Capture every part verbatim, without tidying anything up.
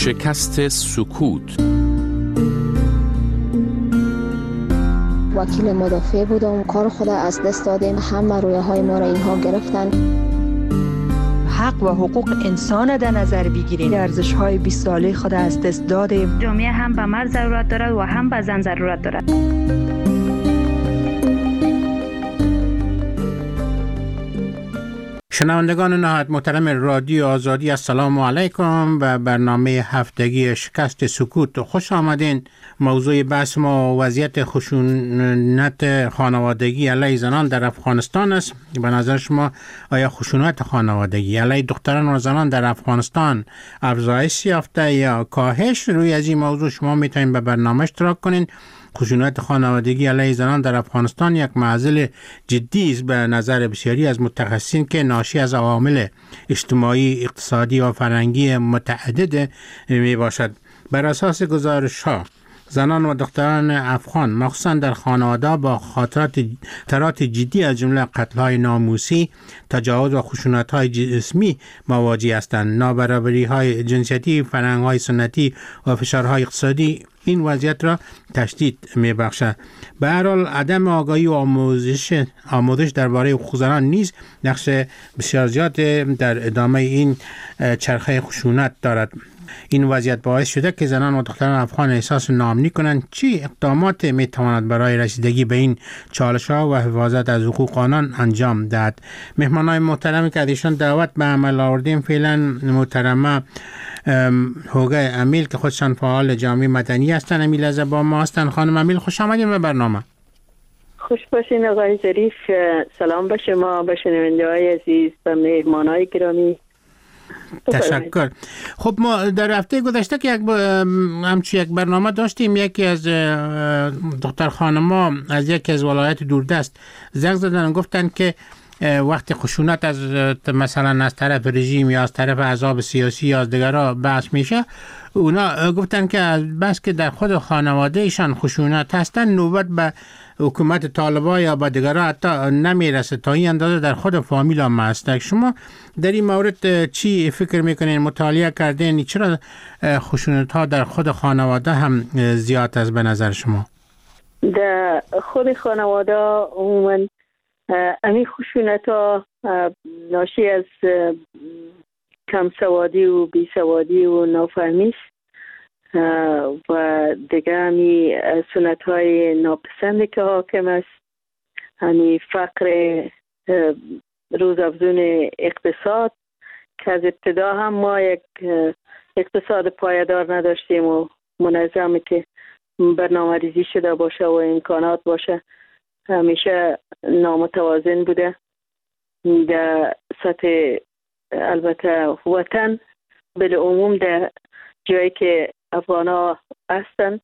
شکست سکوت. وکیل مدافع بودم، کار خود از دست دادیم، همه رویه های ما را اینها گرفتن. حق و حقوق انسان در نظر بگیریم، ارزش های بیست ساله خود از دست دادیم. جامعه هم به مرد ضرورت دارد و هم به زن ضرورت دارد. شنوندگان نهایت محترم رادیو آزادی، السلام علیکم و برنامه هفتگی شکست سکوت خوش آمدین. موضوع بحث ما وضعیت خشونت خانوادگی علیه زنان در افغانستان است. به نظر شما آیا خشونت خانوادگی علیه دختران و زنان در افغانستان افزایش یافته یا کاهش؟ روی از این موضوع شما میتونید به برنامه اشتراک کنین. خشونت خانوادگی علیه زنان در افغانستان یک معضل جدی است به نظر بسیاری از متخصصین که ناشی از عوامل اجتماعی، اقتصادی و فرهنگی متعدد می باشد. بر اساس گزارش‌ها زنان و دختران افغان مخصوصا در خانواده با خاطرات ترات جدی از جمله قتل‌های ناموسی، تجاوز و خشونت‌های جسمی مواجه هستند. نابرابری‌های جنسیتی، فرهنگ‌های سنتی و فشارهای اقتصادی این وضعیت را تشدید می‌بخشد. به هر حال عدم آگاهی و آموزش آموزش درباره حقوق زنان نیز نقش بسیار زیاد در ادامه این چرخه خشونت دارد. این وضعیت باعث شده که زنان و دختران افغان احساس ناامنی کنند. چی اقدامات میتواند برای رسیدگی به این چالش‌ها و حفاظت از حقوق آنان انجام دهد؟ مهمانان محترمی که ایشان دعوت به عمل آوردیم فعلا محترمه هوگه امیل که خودشان فعال جامعه مدنی هستند. امیل از با ما هستند. خانم امیل خوش آمدید به برنامه. خوش باشین آقای ظریف. سلام به شما، به شنونده‌های عزیز و مهمانای گرامی. تشکر. خب ما در هفته گذشته که یک ب... همچون یک برنامه داشتیم، یکی از دختر خانم‌ها از یکی از ولایت دوردست زنگ زدن و گفتن که وقتی خشونت از مثلا از طرف رژیم یا از طرف احزاب سیاسی یا از دیگرها بحث میشه، اونا گفتن که بس که در خود خانواده ایشان خشونت هستن، نوبت به حکومت طالبان یا به دیگرها حتی نمیرسه، تا این اندازه در خود فامیل هم هست. شما در این مورد چی فکر میکنین؟ مطالعه کردین چرا خشونت ها در خود خانواده هم زیاد است به نظر شما؟ در خود خانواده عموما امی خشونت ها ناشی از کم سوادی و بی سوادی و نافهمی است و دیگه همی سنت های ناپسند که حاکم است، همی فقر روزافزون اقتصاد که از ابتدا هم ما یک اقتصاد پایدار نداشتیم و منظمی که برنامه ریزی شده باشه و امکانات باشه، همیشه نامتوازن بوده. در سطح البته وطن بالعموم در جایی که افغان ها هستن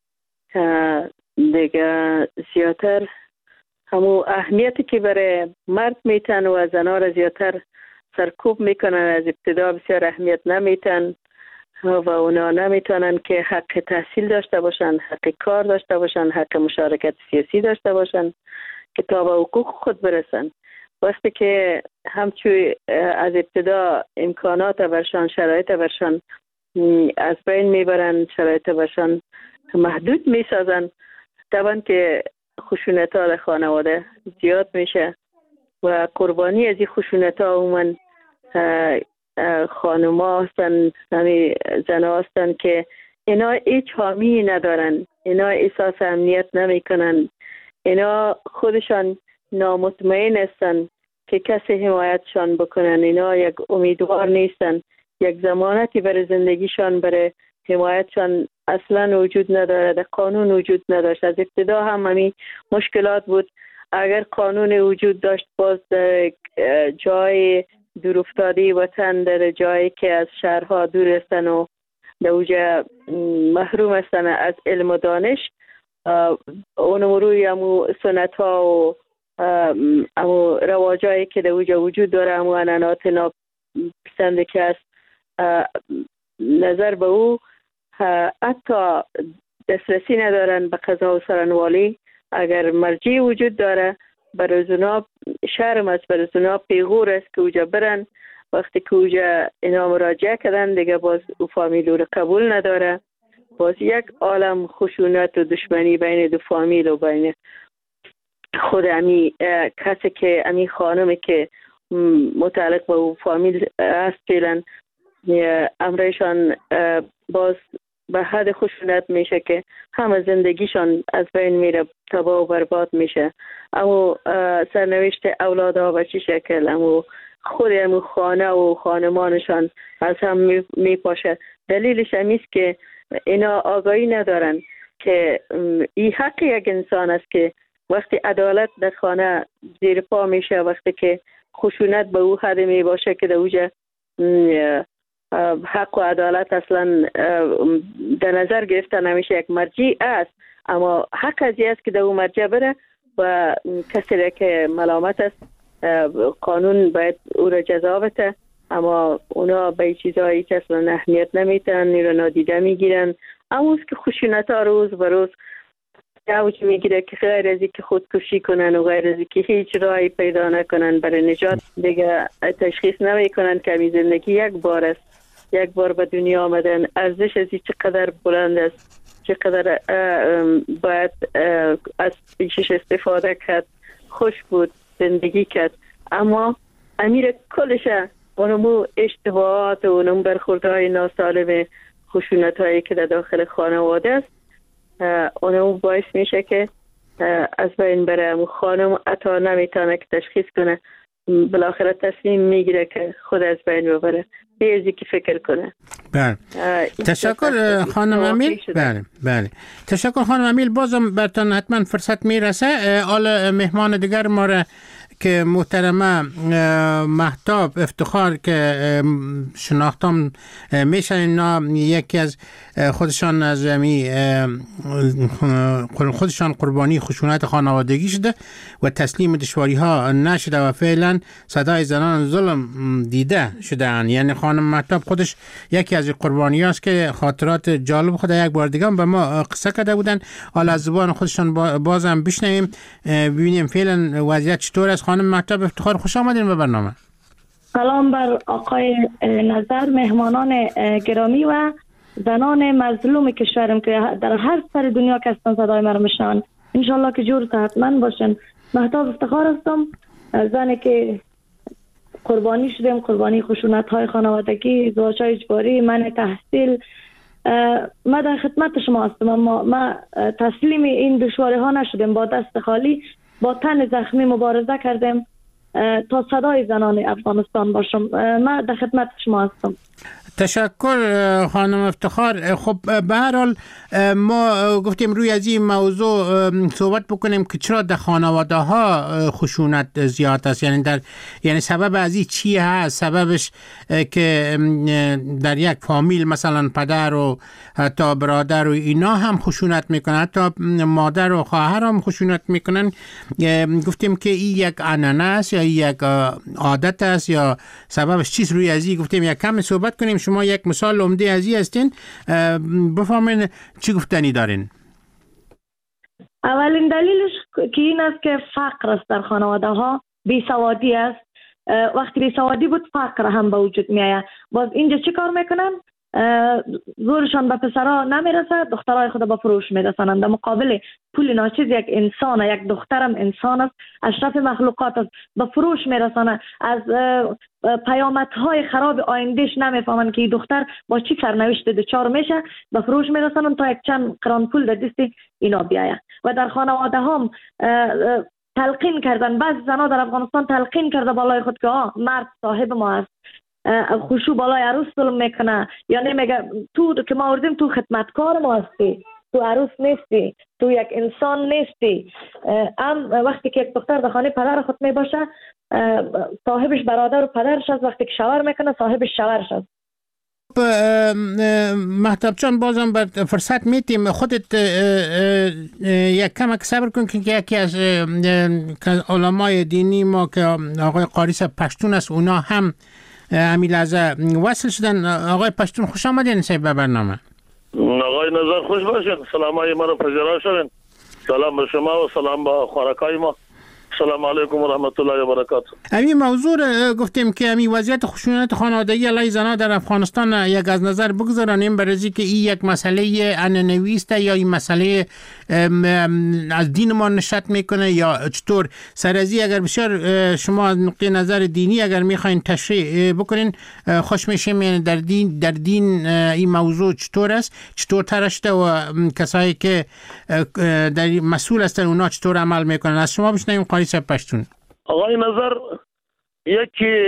دیگه زیادتر همون اهمیتی که برای مرد میتن و زن ها را زیادتر سرکوب میکنن. از ابتدا بسیار اهمیت نمیتن و اونا نمیتونن که حق تحصیل داشته باشن، حق کار داشته باشن، حق مشارکت سیاسی داشته باشن که تا به حقوق خود برسن. وقتی که همچون از ابتدا امکانات برشان، شرایط برشان از بین میبرن، شرایط برشان محدود میسازن، طبعا که خشونت ها در خانواده زیاد میشه و قربانی از این خشونت ها عموما خانم ها هستن، همین زن ها هستن که اینا هیچ حامی ندارن، اینا احساس امنیت نمی کنن، اینا خودشان نامطمئن هستن که کسی حمایتشان بکنن، اینا یک امیدوار نیستن، یک ضمانتی برای زندگیشان، برای حمایتشان اصلا وجود نداره، در قانون وجود نداشت. از ابتدا هم همین مشکلات بود. اگر قانون وجود داشت باز در جای دور افتاده وطن، در جایی که از شهرها دور هستن و در اوجه محروم هستن از علم و دانش، اون روی همو سنت ها و همو رواجایی که در اوجه وجود داره، همو انانات ناپسنده که است، نظر به او حتی دسترسی ندارن به قضا و سرانوالی. اگر مرجع وجود داره برای زنا، شرم است برای زنا، پیغور است که اوجا برن وقتی که اوجا اینا مراجعه کردن دیگه باز او فامیل رو قبول نداره. باز یک عالم خشونت و دشمنی بین دو فامیل و بین خود امی کسی که امی خانمی که متعلق به او فامیل هست فعلا امرشان باز به حد خشونت میشه که همه زندگیشان از بین میره، تباه و برباد میشه. اما سرنوشت اولادها به چه شکل، اما خود امو خانه و خانمانشان از هم میپاشه. دلیلش همیست که اینا آگاهی ندارن که این حق یک انسان است که وقتی عدالت در خانه زیر پا میشه، وقتی که خشونت به او حد می باشه که در اوجه حق و عدالت اصلا در نظر گرفته نمیشه. یک مرجع است، اما حق ازی است که در او مرجع بره و کسی را که ملامت است قانون باید او را جزا بده. اما اونا به چیزایی که اصلا اهمیت نمیتن، نیرو نادیده میگیرن. اما که خشونت ها روز به روز اوج میگیره که غیر از که خودکشی کنن و غیر از که هیچ راهی پیدا نکنن برای نجات، دیگه تشخیص نمیکنن که می زندگی یک بار است، یک بار به دنیا آمدن. ارزش از چقدر بلند است، چقدر باید از پیشش استفاده کرد، خوش بود، زندگی کرد. اما امیر کلش اونمو اشتباهات و اونم برخوردهای ناسالم خشونت هایی که در داخل خانواده است اونمو باعث میشه که از بین بره. امو خانم حتی نمیتونه که تشخیص کنه، بالاخره تصمیم میگیره که خود از بین ببره بیزی که فکر کنه. بله تشکر خانم امیل. بله بله تشکر خانم امیل. بازم براتون حتما فرصت میرسه. حالا مهمان دیگر ما را که محترمه مهتاب افتخار که شناختم میشن، اینا یکی از خودشان از امی خودشان قربانی خشونت خانوادگی شده و تسلیم دشواری ها نشده و فعلا صدای زنان ظلم دیده شده. یعنی خانم مهتاب خودش یکی از قربانی هاست که خاطرات جالب خود یک بار دیگه به ما قصه کرده بودن. حالا از زبان خودشان بازم بشنویم ببینیم فعلا وضعیت چطور است. خانم مهتاب افتخار خوش آمدین به برنامه. سلام بر آقای نظر، مهمانان گرامی و زنان مظلوم کشورم که در هر سر دنیا که هستن صدای من رو میشنون. انشالله که جور صحتمند باشن. مهتاب افتخار هستم، زنی که قربانی شدیم، قربانی خشونت های خانوادگی، ازدواج های اجباری، من تحصیل. ما در خدمت شما هستم، اما ما تسلیم این دشواری ها نشدیم. با دست خالی با تن زخمی مبارزه کردیم تا صدای زنان افغانستان باشم. من در خدمت شما هستم. تشکر خانم افتخار. خب به هر حال ما گفتیم روی از این موضوع صحبت بکنیم که چرا در خانواده ها خشونت زیاد است. یعنی در یعنی سبب از این چی هست؟ سببش که در یک فامیل مثلا پدر و حتی برادر و اینا هم خشونت میکنن، حتی مادر و خواهر هم خشونت میکنن. گفتیم که این یک عنعنه است یا یک عادت است یا سببش چیست؟ روی از این گفتیم یک کم صحبت کنیم. شما یک مثال عمده از این هستین، بفهمین چی گفتنی دارین. اولین دلیلش که این است که فقر است در خانواده ها، بیسوادی است. وقتی بیسوادی بود فقر هم به وجود می آید. باز اینجا چی کار میکنن؟ زورشان به پسرها نمیرسه، دخترای خود به فروش میرسانند. در مقابل پول ناچیز یک انسان، یک دخترم انسان است، اشرف مخلوقات است، به فروش میرسانه. از پیامدهای خراب آیندهش نمیفهمن که این دختر با چی سرنوشت دچار میشه، به فروش میرسانن تا یک چند قران پول در دست اینا بیاید. و در خانواده هم تلقین کردن، بعض زنها در افغانستان تلقین کرده بالای خود که آه مرد صاحب ما است، خوشو بالای عروس ظلم میکنه، یعنی میگه تو که ما آوردیم تو خدمتکار ما هستی، تو عروس نیستی، تو یک انسان نیستی. ام وقتی که یک دختر در خانه پدر خود می باشه، صاحبش برادر و پدرش است. وقتی که شوهر میکنه صاحبش شوهرش است. مهتاب جان بازم بر فرصت میتیم خودت یک کم صبر کن که یکی از علمای دینی ما که آقای قاری صاحب پشتون است، اونا هم همین لحظه وصل شدن. آقای پشتون خوش آمدین صاحب به برنامه. آقای نظر خوش باشین، سلام های ما رو پذیرا شدین. سلام به شما و سلام به خوارکای ما. سلام علیکم و رحمت الله و برکاته. همین موضوع گفتیم که همین وضعیت خشونت خانوادگی علیه زنان در افغانستان یک از نظر بگذارانیم، برای که این یک مسئله عنعنوی است یا این مسئله از دین ما نشأت میکنه یا چطور؟ سرازی اگر بسیار شما از نقطه نظر دینی اگر میخواین تشریح بکنین خوش میشیم، یعنی در دین در دین این موضوع چطور است، چطور ترشته و کسایی که در مسئول هستن اونا چطور عمل میکنن؟ از شما بشنویم قاری صاحب پشتون. آقای نظر، یکی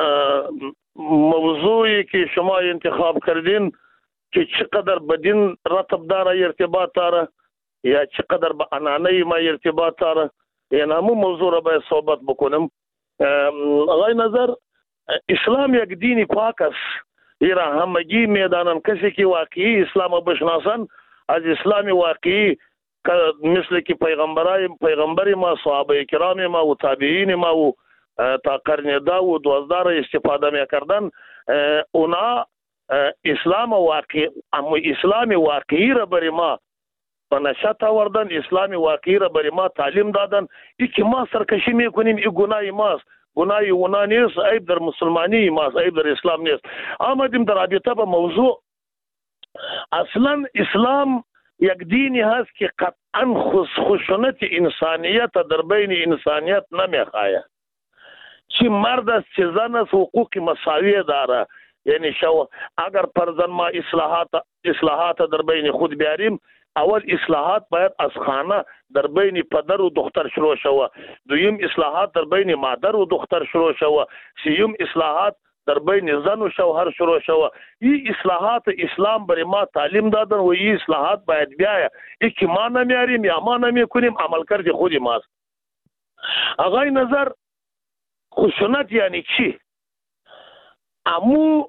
موضوعی که شما انتخاب کردین که چقدر به دین رتب داره ارتباط داره یا چقدر به عنعنه ما ارتباط داره، این همون موضوع را باید صحبت بکنم. آقای نظر، اسلام یک دین پاک است. ایرا همگی میدانن کسی که واقعی اسلام بشناسن از اسلام واقعی مثل که پیغمبرای پیغمبر ما، صحابه کرام ما و تابعین ما و تا قرن داوود و دوازده استفاده میکردن، اونا اسلام واقعی اما اسلام واقعی را برای ما به نشأت آوردن، اسلام واقعی را برای ما تعلیم دادن. ای که ما سرکشی میکنیم ای گناه ماست، گناه اونا نیست، عیب در مسلمانی ماست، عیب در اسلام نیست. آمدیم در رابطه با موضوع. اصلا اسلام یک دینی هست که قطعا خشونت انسانیت در بین انسانیت نمیخواه. چی مرد است چی زن است حقوق مساوی داره. یعنی شو اگر پرزن ما اصلاحات اصلاحات در بین خود بیاریم، اول اصلاحات باید از خانه در بین پدر و دختر شروع شوه، دویم اصلاحات در بین مادر و دختر شروع شوه، سیوم اصلاحات در بین زن و شوهر شروع شوه. این اصلاحات اسلام برای ما تعلیم دادن و این اصلاحات باید بیایه. ای که ما نمیاریم یا ما نمیکنیم عمل کرد خودی ماست. آقای نظر، خشونت یعنی چی؟ امو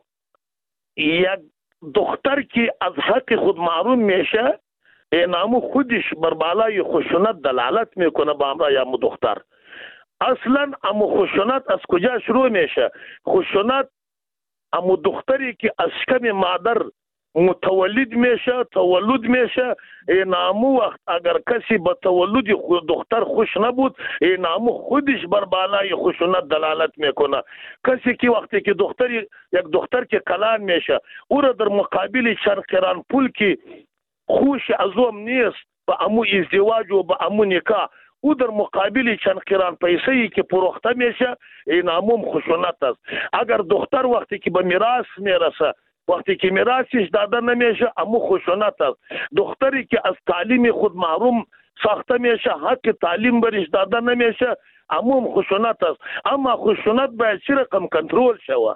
یک دختر که از حق خود محروم میشه، این امو خودش بر بالای خشونت دلالت میکنه با امرای امو دختر. اصلا امو خشونت از کجا شروع میشه؟ خشونت امو دختری که از شکم مادر متولد میشه، تولد میشه، این امو وقت اگر کسی با تولد دختر خوش نبود، این امو خودش بر بالای خشونت دلالت میکنه. کسی که وقتی که دختری یک دختر که کلان میشه، او را در مقابل شرقیران پول که خوش از اوم نیست با امو ازدواج و با امو نکاح، او در مقابل چند قران پیسه ای که پروخته میشه، این همون خشونت است. اگر دختر وقتی که به میراث میرسه، وقتی که میراثش داده نمیشه، همون خشونت است. دختری که از تعلیم خود محروم ساخته میشه، حق تعلیم برش داده نمیشه، همون خشونت است. اما خشونت باید چه رقم کنترل شوه؟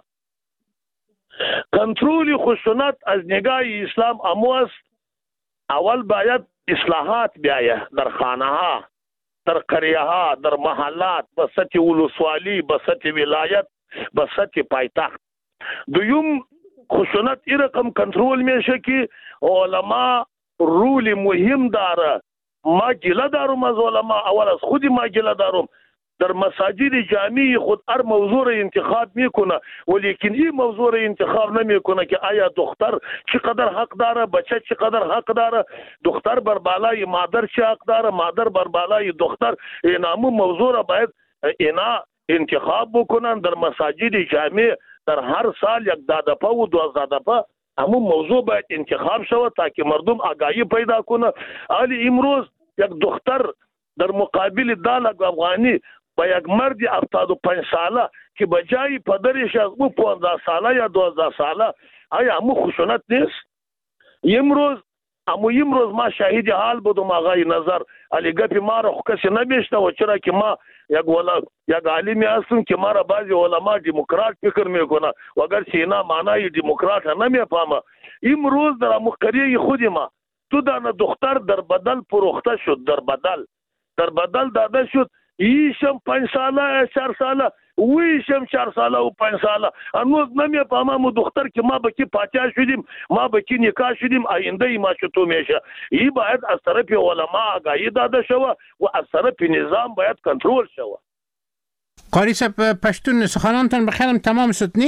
کنترل خشونت از نگاه اسلام امو است. اول باید اصلاحات بیایه در خانه ها، در قریه ها، در محلات، به سطح ولسوالی، به سطح ولایت، به سطح پایتخت. دویم خشونت این رقم کنترل میشه که علما رول مهم داره. ما گله دارم از علما، اول از خودی ما گله دارم. در مساجد جامعی خود هر موضوع را انتخاب میکنه، ولیکن این موضوع را انتخاب نمیکنه که آیا دختر چقدر حق داره، بچه چقدر حق داره، دختر بر بالای مادر چه حق داره، مادر بر بالای دختر. این همون موضوع را باید اینا انتخاب بکنن در مساجد جامع. در هر سال یک دادپا و دوازده دفعه همون موضوع باید انتخاب شود تا که مردم آگاهی پیدا کنه. حالی امروز یک دختر در مقابل دالک افغانی با یک مرد هفتاد و پنج ساله که بجای پدرش از او پانزده ساله یا دوازده ساله، آیا همون خشونت نیست؟ امروز اما امروز ما شاهد حال بودم آقای نظر، علی گپی ما را کسی نمیشته و چرا که ما یک ولا یک عالمی هستم که ما را بعضی علما دموکرات فکر میکنه و اگر چه اینا معنای دموکرات نمیفهمه. امروز در مقریه خود ما تو دانه دختر در بدل پروخته شد، در بدل در بدل داده شد. ایشم پنج ساله چهار ساله، ویشم چهار ساله و پنج ساله. هنوز نمیفهمم دختر که ما بکی پاچا شدیم، ما بکی نکاح شدیم، آینده ما چطور میشه. این باید از طرف علما آگاهی داده شوه و از طرف نظام باید کنترل شوه. قاری صاحب پشتون سخنانتان بخیرم تمام شد نی؟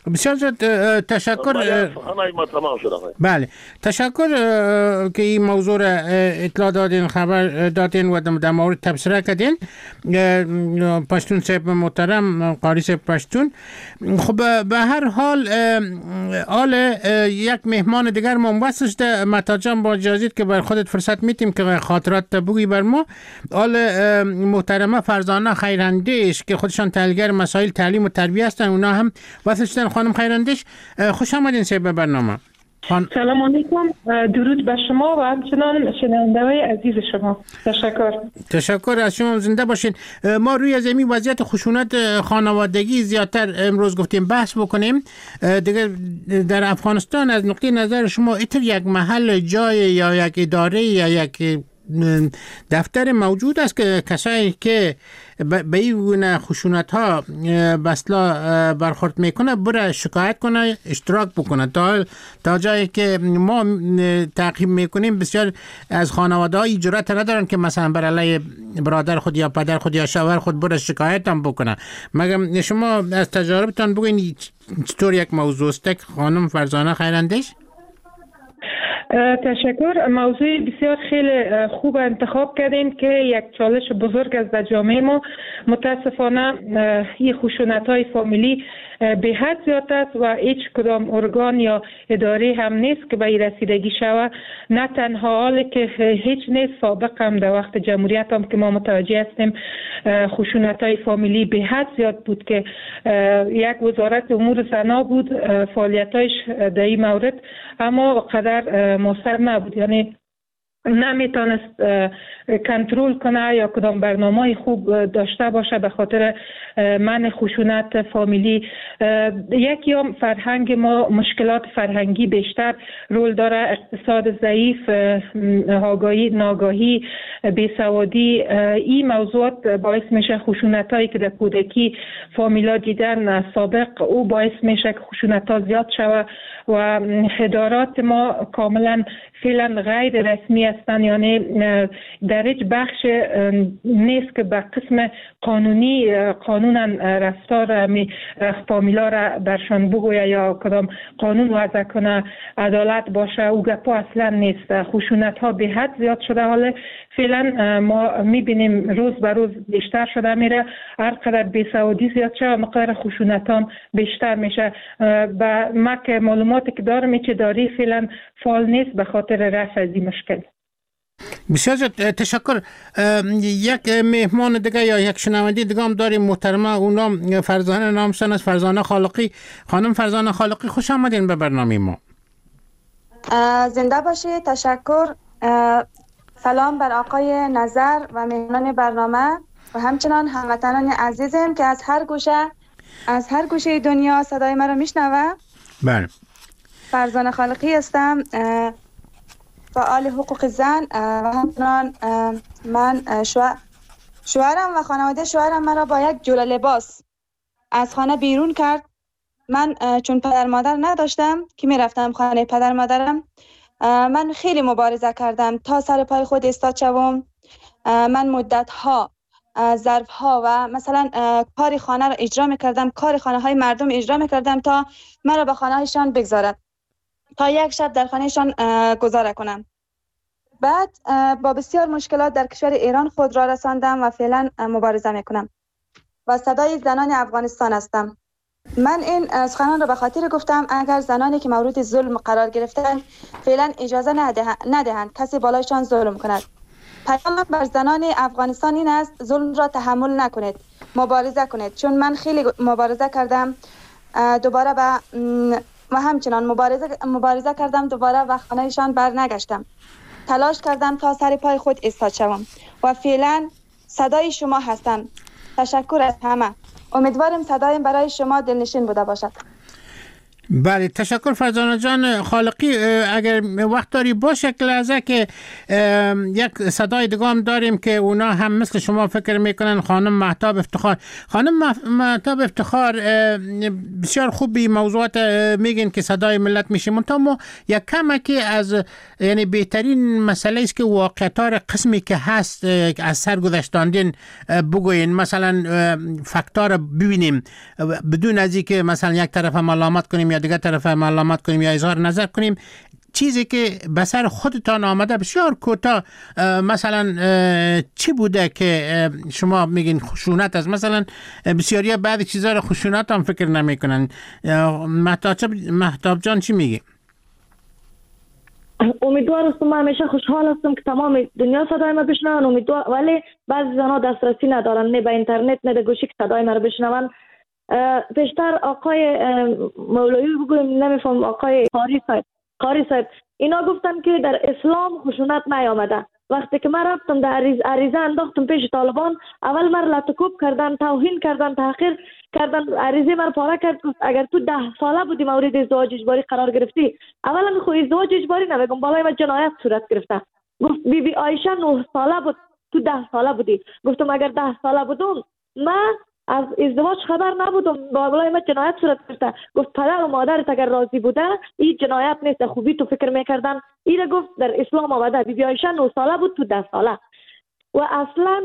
بسیار زیاد تشکر. بله تشکر که این موضوع را اطلاع دادین، خبر دادین و در مورد تبصره کردین. پشتون صاحب محترم، قاری صاحب پشتون. خب به هر حال آل یک مهمان دیگر ما واسش ده متاجم با اجازت که بر خودت فرصت میتیم که خاطرات بگویی بر ما. آل محترمه فرزانه خیراندیش که خودشان تحلیلگر مسائل تعلیم و تربیت هستن، اونا هم واسه خانم خیراندیش. خوش آمدین سه به برنامه. خان... سلام علیکم، درود به شما و همچنان شنونده‌های عزیز شما. تشکر. تشکر از شما، زنده باشین. ما روی از این وضعیت خشونت خانوادگی زیادتر امروز گفتیم بحث بکنیم. دیگه در افغانستان از نقطه نظر شما ایتر یک محل جای یا یک اداره یا یک دفتر موجود است که کسایی که به این خشونت ها بسلا برخورد میکنه بره شکایت کنه، اشتراک بکنه؟ تا تا جایی که ما تعقیب میکنیم بسیار از خانواده ها جرأت ندارن که مثلا بر علیه برادر خود یا پدر خود یا شوهر خود بره شکایت هم بکنه. مگه شما از تجاربتان بگوین چطور یک موضوع است خانم فرزانه خیراندیش؟ تشکر. موضوع بسیار خیلی خوب انتخاب کردین که یک چالش بزرگ است در جامعه ما. متاسفانه این خشونت های فامیلی به حد زیاد است و هیچ کدام ارگان یا اداره هم نیست که به این رسیدگی شود. نه تنها حالی که هیچ نیست، سابق هم در وقت جمهوریت هم که ما متوجه هستیم خشونت های فامیلی به حد زیاد بود که یک وزارت امور زنا بود فعالیتایش در این مورد، اما قدر موثر نبود. یعنی نمیتونست کنترل کنه یا کدام برنامه خوب داشته باشه به خاطر منع خشونت فامیلی. یکی هم فرهنگ ما، مشکلات فرهنگی بیشتر رول داره، اقتصاد ضعیف، آگاهی ناگاهی، بیسوادی. این موضوعات باعث میشه خشونت هایی که در کودکی فامیلا دیدن سابق او باعث میشه که خشونت ها زیاد شود و ادارات ما کاملا فعلا غیر رسمی هستند، یعنی در هیچ بخش نیست که به قسم قانونی قانونا رفتار فامیلا را برشان بگویه یا کدام قانون وضع کنه عدالت باشه. او گپا اصلا نیست. خشونت ها به حد زیاد شده. حالا فعلا ما میبینیم روز به روز بیشتر شده میره. هر قدر بیسوادی زیاد شده مقدار خشونت هم بیشتر میشه. و ما که معلوماتی که دارم چه داری فعلا فعال نیست به خاطر رفع از این مشکل. بسیار تشکر. یک مهمان دیگه یا یک شنونده دیگه هم داریم محترمه، اونم فرزانه نامشان است، فرزانه خالقی. خانم فرزانه خالقی خوش آمدین به برنامه ما. زنده باشید. تشکر. سلام بر آقای نظر و مهمان برنامه و همچنان هموطنان عزیزم که از هر گوشه از هر گوشه دنیا صدای مرا میشنوه. بله. فرزانه خالقی هستم، فعال حقوق زن و همچنان من شوهر شوهرم و خانواده شوهرم مرا با یک جوله لباس از خانه بیرون کرد. من چون پدر مادر نداشتم که میرفتم خانه پدر مادرم، من خیلی مبارزه کردم تا سر پای خود ایستاد شوم. من مدت ها ظرف ها و مثلا کار خانه را اجرا میکردم، کار خانه های مردم اجرا میکردم تا مرا به خانه هایشان بگذارد، تا یک شب در خانه شان گذاره کنم. بعد با بسیار مشکلات در کشور ایران خود را رساندم و فعلا مبارزه میکنم و صدای زنان افغانستان هستم. من این سخنان را به خاطر گفتم اگر زنانی که مورد ظلم قرار گرفتند فعلا اجازه ندهند کسی بالایشان ظلم کند. پیامم بر زنان افغانستان این است ظلم را تحمل نکنید، مبارزه کنید. چون من خیلی مبارزه کردم دوباره به و همچنان مبارزه مبارزه کردم دوباره و خانهشان بر نگشتم. تلاش کردم تا سر پای خود ایستاد شوم و فعلا صدای شما هستم. تشکر از همه. امیدوارم صدایم برای شما دلنشین بوده باشد. بله تشکر فرزانه جان خالقی. اگر وقت داری باشه یک لحظه که یک صدای دیگه هم داریم که اونا هم مثل شما فکر میکنن. خانم مهتاب افتخار خانم مهتاب افتخار بسیار خوبی موضوعات میگن که صدای ملت میشه، منتها ما یک کمکی از یعنی بهترین مسئله است که واقعیت‌ها قسمی که هست از سر گذشتاندین بگوین، مثلا فاکتور ببینیم بدون از اینکه مثلا یک طرف ملامت کنیم یا دیگر طرف ملامت کنیم یا اظهار نظر کنیم. چیزی که به سر خودتان آمده بسیار کوتاه، مثلا چی بوده که شما میگین خشونت است؟ مثلا بسیاری بعضی چیزا رو خشونت هم فکر نمیکنن. مهتاب جان چی میگی؟ امیدوار هستم، من همیشه خوشحال هستم که تمام دنیا صدای ما بشنون. امیدوار، ولی بعضی زنها دسترسی ندارن، نه به اینترنت نه به گوشی که صدای ما رو بشنون. پیشتر آقای مولوی بگویم، نمیفهم، آقای قاری صاحب قاری صاحب اینا گفتن که در اسلام خشونت نیامده. وقتی که من رفتم در عریض عریضه انداختم پیش طالبان، اول من لطکوب کردن، توهین کردن، تحقیر کردن، عریضه من پاره کرد. گفت اگر تو ده ساله بودی مورد ازدواج اجباری قرار گرفتی، اولا می خو ازدواج اجباری نمیگم، بالای من جنایت صورت گرفته. گفت بی بی عایشه نه ساله بود، تو ده ساله بودی. گفتم اگر ده ساله بودم من از ازدواج خبر نبودم، بالای من جنایت صورت گرفته. گفت پدر و مادرت اگر راضی بوده این جنایت نیست، خوبی تو فکر میکردن. این گفت در اسلام آمده. بی بی عایشه نه ساله بود، تو ده ساله. و اصلا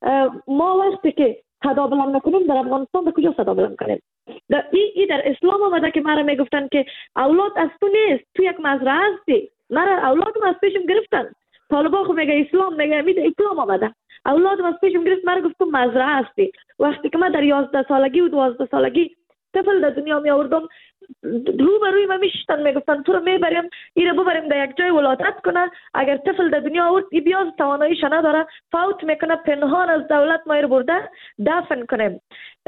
ما وقتی که صدا بلند میکنیم در افغانستان به کجا صدا بلند کنیم؟ در این ای در اسلام آمده که مرا میگفتن که اولاد از تو نیست، تو یک مزرعه هستی. مرا اولادم از پیشم گرفتن. طالبا خو میگه اسلام، میگه می اسلام آمده. اولادم از پیشم گرفت، مرا گفت تو مزرعه هستی. وقتی که من در یازده سالگی و دوازده سالگی طفل در دنیا می آوردم، رو به روی من میشتن، میگفتن تو رو میبریم این رو ببریم در یک جای ولادت کنه. اگر طفل در دنیا آورد این بیاز تواناییش نداره، فوت میکنه، پنهان از دولت ما رو برده دفن کنیم،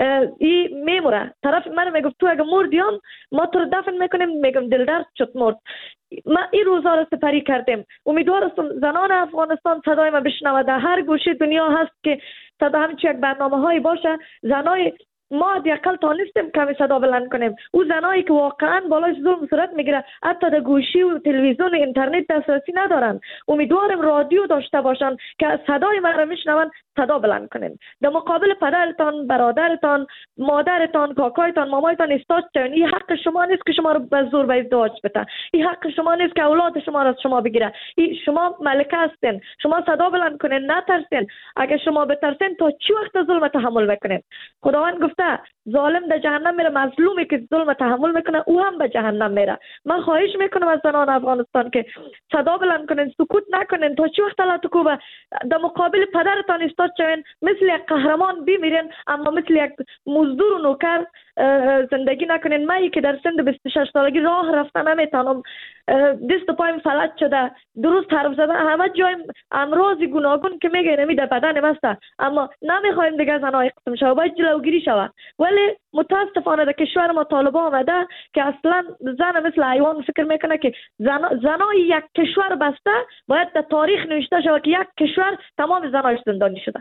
این میموره. طرف من میگفت تو اگر مردیم ما تو رو دفن میکنیم. میگم دل درد شد مرد. ما این روزا رو سپری کردیم. امیدوارم زنان افغانستان صدای ما بشنوه. در هر گوشه دنیا هست که صدا همچی یک برنامه هایی باشه. زنای ما دیگه تا نیستیم کمی صدا بلند کنیم. او زنایی که واقعا بالای ظلم صورت میگیره، حتی در گوشی و تلویزیون اینترنت دسترسی ندارن، امیدوارم رادیو داشته باشن که صدای ما رو میشنون، صدا بلند کنیم. در مقابل پدرتان، برادرتان، مادرتان، کاکایتان، مامایتان استاد شوین. این حق شما نیست که شما رو به زور به ازدواج بده. این حق شما نیست که اولاد شما رو از شما بگیره. این شما ملکه هستین، شما صدا بلند کنین، نترسین. اگه شما بترسین تا چی وقت ظلم تحمل میکنین؟ خداوند گفته ظالم در جهنم میره، مظلومی که ظلم تحمل میکنه او هم به جهنم میره. من خواهش میکنم از زنان افغانستان که صدا بلند کنین، سکوت نکنین. تا چی وقت لطکوبه در مقابل پدرتان استاد شوین، مثل یک قهرمان بمیرین، اما مثل یک مزدور و نوکر زندگی نکنین. من که در سن بیست و شش سالگی راه رفتن نمیتونم، دست و پایم فلج شده، درست حرف زدن همه جایم امراض گوناگون که میگه نمی در بدن مسته، اما نمیخوایم دیگه زنای قسم شوه، باید جلوگیری شوه. ولی متاسفانه در کشور ما طالبا آمده که اصلا زن مثل حیوان فکر میکنه که زن زنای یک کشور بسته باید در تاریخ نوشته شود که یک کشور تمام زنایش زندانی شده.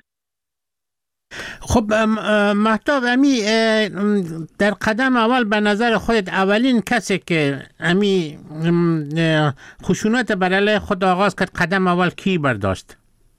خب مهتاب، امی در قدم اول به نظر خودت اولین کسی که امی خشونت بر علیه خود آغاز کرد، قدم اول کی برداشت؟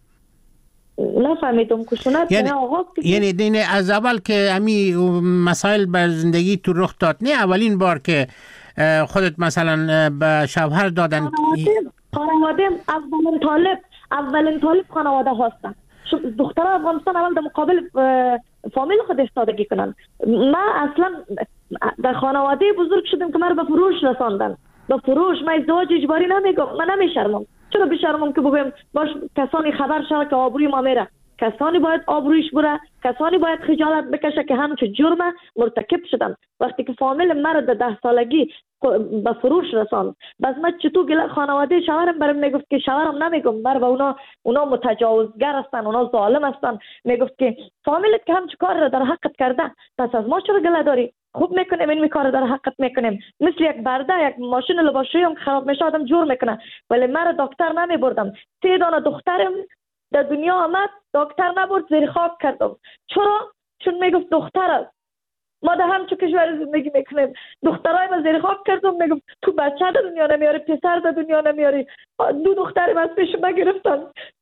نفهمیدم. خشونت یعنی آغاز یعنی دین از اول که امی مسائل بر زندگی تو رخ داد، نه اولین بار که خودت مثلا به شوهر دادن؟ خانواده اولین طالب اولین طالب خانواده هستن. دختر افغانستان اول در مقابل فامیل خود استادگی کنن. من اصلا در خانواده بزرگ شدم که من به فروش رساندن. به فروش من ازدواج اجباری نمیگم، من نمیشرمم. چرا بشرمم که بگم باش کسانی خبر شد که آبروی ما میره؟ کسانی باید آبرویش بره، کسانی باید خجالت بکشه که همچه جرم مرتکب شدن. وقتی که فامیل مرا در ده سالگی به فروش رساند، بس من چطور گله خانواده شوهرم برام میگفت که شوهرم نمیگم بر و اونا اونا متجاوزگر هستن، اونا ظالم هستن. میگفت که فامیلت که همچه کار را در حقت کرده، پس از ما چرا گله داری؟ خوب میکنیم این کار در حقت میکنیم. مثل یک برده، یک ماشین لباسشویی هم خراب میشه آدم جور میکنه. ولی مرا دکتر نمیبردم. سه دانه دخترم در دنیا آمد، دکتر نبرد، زیر خاک کردم. چرا؟ چون میگفت دختر است. ما در همچون کشور زندگی میکنیم. دخترای ما زیر خاک کردم، میگم تو بچه در دنیا نمیاری، پسر در دنیا نمیاری. دو دخترم از پیش ما گرفتن.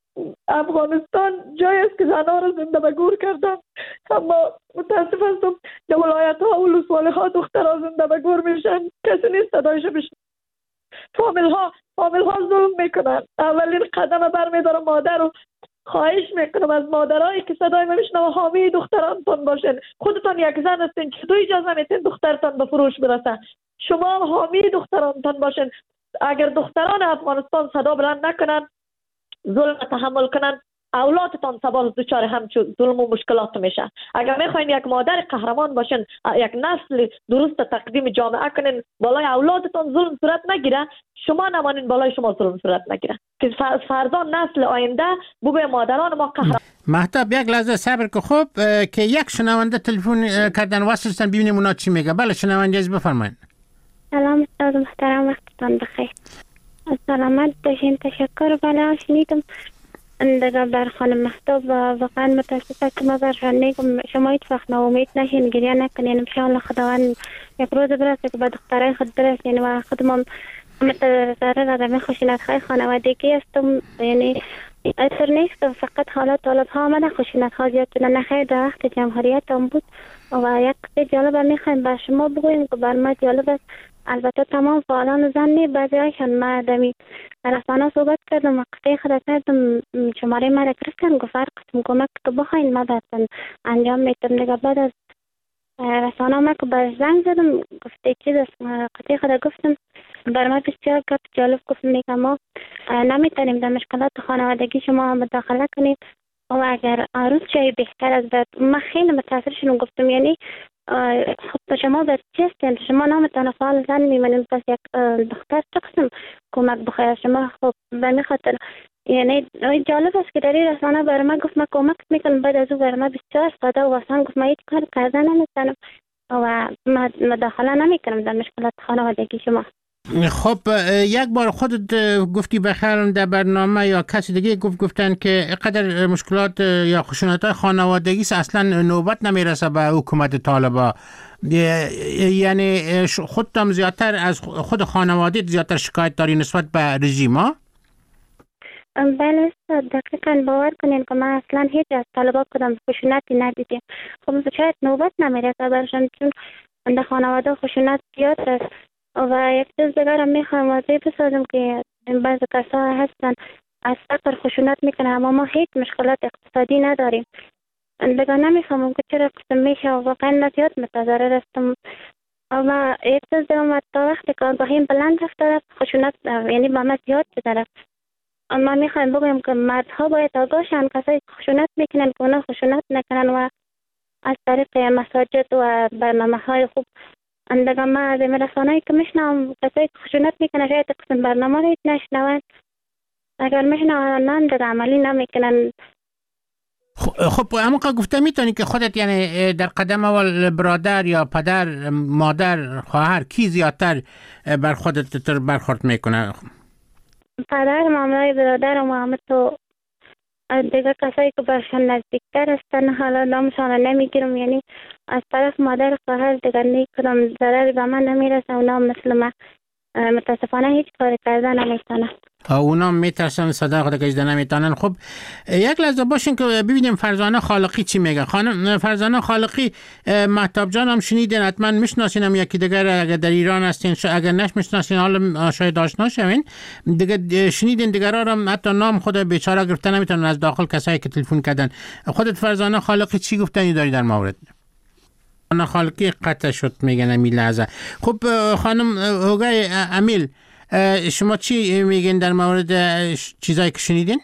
افغانستان جای است که زنها رو زنده به گور کردن، اما متاسف هستم در ولایت ها و ولسوالی ها دخترها زنده به گور میشن، کسی نیست صدایش بشن. فامیل ها فامیل ها ظلم میکنن. اولین قدم برمیدارم مادر رو خواهش میکنم از مادرایی که صدای ما میشنوه حامی دخترانتان باشین. خودتان یک زن هستین، چطور اجازه میتین دخترتان به فروش برسه؟ شما حامی دخترانتان باشین. اگر دختران افغانستان صدا بلند نکنن، ظلم تحمل کنن، اولادتان سبال دچار همچون ظلم و مشکلات میشه. اگر میخواین یک مادر قهرمان باشین، یک نسل درست تقدیم جامعه کنین، بالای اولادتان ظلم صورت نگیره، شما نمانین بالای شما ظلم صورت نگیره، که فردا نسل آینده بوی مادران ما قهرمان. مهتاب یک لحظه صبر که خوب که یک شنونده تلفن کردن واسطن ببینیم اونا چی میگه. بله شنونده از بفرمایید. سلام استاد محترم، وقتتان بخیر. سلامت باشین. تشکر. بله شنیدم دیگه بر خانم مهتاب و واقعا متاسفم که ما برشان میگم شما هیچ وقت ناامید نشین، گریه نکنین. انشاءالله خداوند یک روز برسه که به دخترای خود برسین و خودمان متضرر آدمی خشونت های خانوادگی هستم. یعنی اثر نیست فقط حالات طالب ها آمده خشونت ها زیاد شده، نخیر در وقت جمهوریت هم بود. و یک قصه جالب میخوایم بر شما بگویم که بر ما جالب است. البته تمام فعالان زنی بعضی هایشان ما دمی رسانه صحبت کردم و قصه خود کردم، شماره ما را گرفتن گفت هر قسم کمک که بخواین ما براتون انجام میتم. دیگه بعد از رسانه ما که بر زنگ زدم گفته چیز است، قصه خود گفتم بر ما بسیار گفت جالب گفت میگه ما نمیتونیم در مشکلات خانوادگی شما مداخله کنیم و اگر روز چه بهتر از بعد. ما خیلی متاثر شدم گفتم یعنی خب شما بس چیستین، شما نامتان فعال زن میمونیم، پس یک دختر چقسم کمک بخواید شما. خب به می خاطر یعنی جالب است که در این رسانه برای ما گفت ما کمک میکنم، بعد از او برای ما بسیار ساده و آسان گفت ما هیچ کار کردن نمیتونم و مداخله نمیکنم در مشکلات خانوادگی شما. خب یک بار خودت گفتی بخیرم در برنامه یا کسی دیگه گفت گفتن که قدر مشکلات یا خشونت‌های خانوادگی اصلا نوبت نمیرسه به حکومت طالبا، یعنی خودتم زیادتر از خود خانواده زیادتر شکایت داری نسبت به رژیم ها؟ بله دقیقاً باور کنین که ما اصلا هیچ از طالبا کدام خشونتی ندیدیم. خب شاید نوبت نمیرسه برشان چون در خانواده خشونت زیاد است. و یک چیز دیگر هم میخوایم واضح بسازم که بعضی کسا هستن از فقر خشونت میکنه، اما ما هیچ مشکلات اقتصادی نداریم. دیگر نمیفهمم که چرا قسم میشه و واقعا زیاد متضرر هستم. و یک چیز دیگر تا وقتی که آگاهیم بلند رفته خشونت یعنی با ما زیاد شده. اما میخوایم بگویم که مردها باید آگاه شن، کسایی خشونت میکنن که اونا خشونت نکنن و از طریق مساجد و برنامه های خوب اندگاه ما از رسانه‌ای که میشنم کسایی که خشونت میکنن شاید قسم برنامه رو هیچ نشنون، اگر میشنون در عملی نمیکنن. خب اما که گفته میتونی که خودت یعنی در قدم اول برادر یا پدر مادر خواهر کی زیادتر بر خودت برخورد میکنه؟ پدر مامای برادر و مامت و دیگه کسایی که برشان نزدیکتر هستن حالا نامشان نمیگیرم، یعنی از طرف مادر خواهر دیگر نیکدام ضرر به من نمیرسه. اونا مثل من متاسفانه هیچ کاری کردن نمیتونن. اونا میترسن صدا خود کشیدن نمیتونن. خب یک لحظه باشین که ببینیم فرزانه خالقی چی میگه. خانم فرزانه خالقی، مهتاب جان هم شنیدین، حتما میشناسین، هم یکی دیگر اگر در ایران هستین، اگر نش میشناسین حالا شاید آشنا شوین دیگه، شنیدین دیگرها هم حتی نام خود بیچاره گرفتن نمیتونن از داخل کسایی که تلفن کردن. خودت فرزانه خالقی چی گفتنی داری در مورد؟ فرزانه خالقی قطع شد میگن امی لحظه. خب خانم هوگای امیل، شما چی میگین در مورد چیزایی که شنیدین؟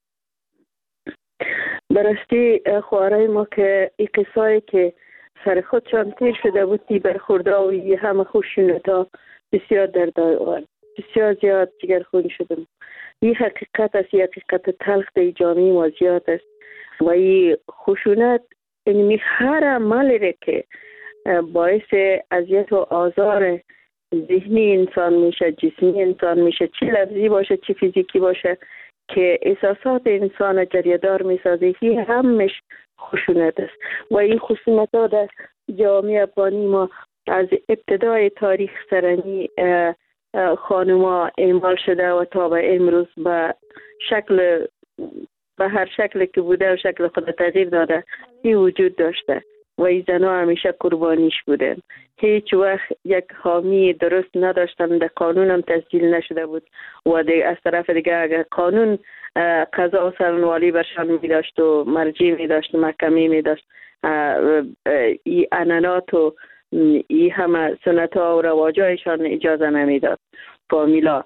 براستی خوارای ما که این قصایی که سر خودشان تیر شده بود تی برخورده و یه همه خشونت ها بسیار دردآور، بسیار زیاد جگرخون شدم. این حقیقت است، این حقیقت تلخ در جامعه ما زیاد است و این خشونت این هر عملی که باعث اذیت و آزار ذهنی انسان میشه، جسمی انسان میشه، چه لفظی باشه چه فیزیکی باشه، که احساسات انسان جریدار میسازه، هی همش خشونت است و این خشونت ها در جامعه افغانی ما از ابتدای تاریخ سرنی خانوما اعمال شده و تا به امروز به شکل به هر شکلی که بوده و شکل خود تغییر داده این وجود داشته و این زنها همیشه قربانیش بودن. هیچ وقت یک حامی درست نداشتن، در قانون هم تسجیل نشده بود و از طرف دیگه اگر قانون قضا و سرنوالی برشان می داشت و مرجع می داشت و محکمه می داشت، این انانات و این همه سنت ها و رواجایشان اجازه نمی داد. فامیلا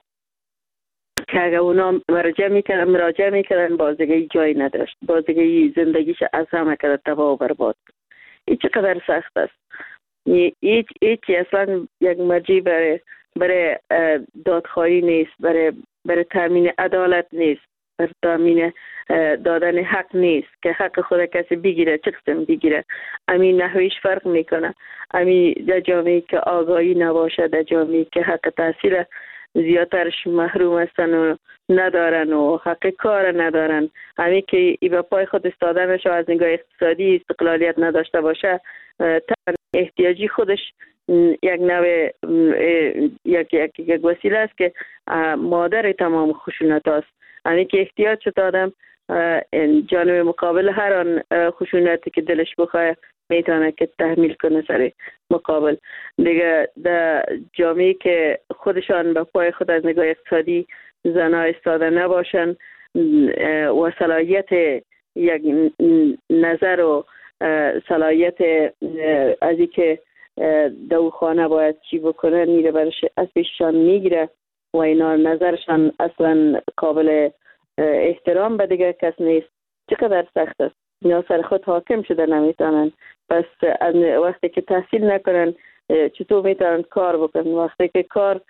که اگر اونا مراجعه میکردن مراجعه میکردن بازدگی جای نداشت، بازدگی زندگیش از همه کرد تباه و برباد. این چقدر سخت است. هیچ هیچ اصلا یک مرجع برای برای دادخواهی نیست، برای برای تامین عدالت نیست، برای تامین دادن حق نیست که حق خود کسی بگیره، چه قسم بگیره. امین نحویش فرق میکنه. امین در جامعه که آگاهی نباشه، در جامعه که حق تحصیل زیادترش محروم هستن و ندارن و حق کار ندارن، همین که ای به پای خود استاده نشه و از نگاه اقتصادی استقلالیت نداشته باشه، تا احتیاجی خودش یک نوع یک یک یک وسیله است که مادر تمام خشونت است. همین که احتیاج شد آدم جانب مقابل هر آن خشونتی که دلش بخواه میتونه که تحمیل کنه سر مقابل. دیگه در جامعه که خودشان به پای خود از نگاه اقتصادی زنها استاده نباشن و صلاحیت یک نظر و صلاحیت از این که دو خانه باید چی بکنه میره برش از پیششان میگیره و اینا نظرشان اصلا قابل احترام به دیگه کس نیست. چقدر سخت است. اینا سر خود حاکم شده نمیتونن. پس وقتی که تحصیل نکنن چطور میتونن کار بکنن؟ وقتی که کار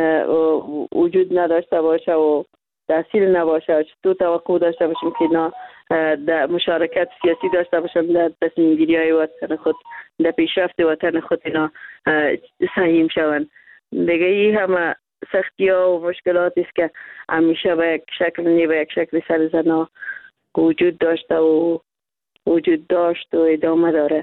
وجود نداشته باشه و تحصیل نباشه چطور توقع داشته باشیم که اینا در مشارکت سیاسی داشته باشن، در تصمیم گیری های وطن خود، در پیشرفت وطن خود اینا سهیم شون. دیگه این همه سختی ها و مشکلاتی است که همیشه به یک شکل نی به یک شکل سر زنها وجود داشته و وجود داشت و ادامه داره.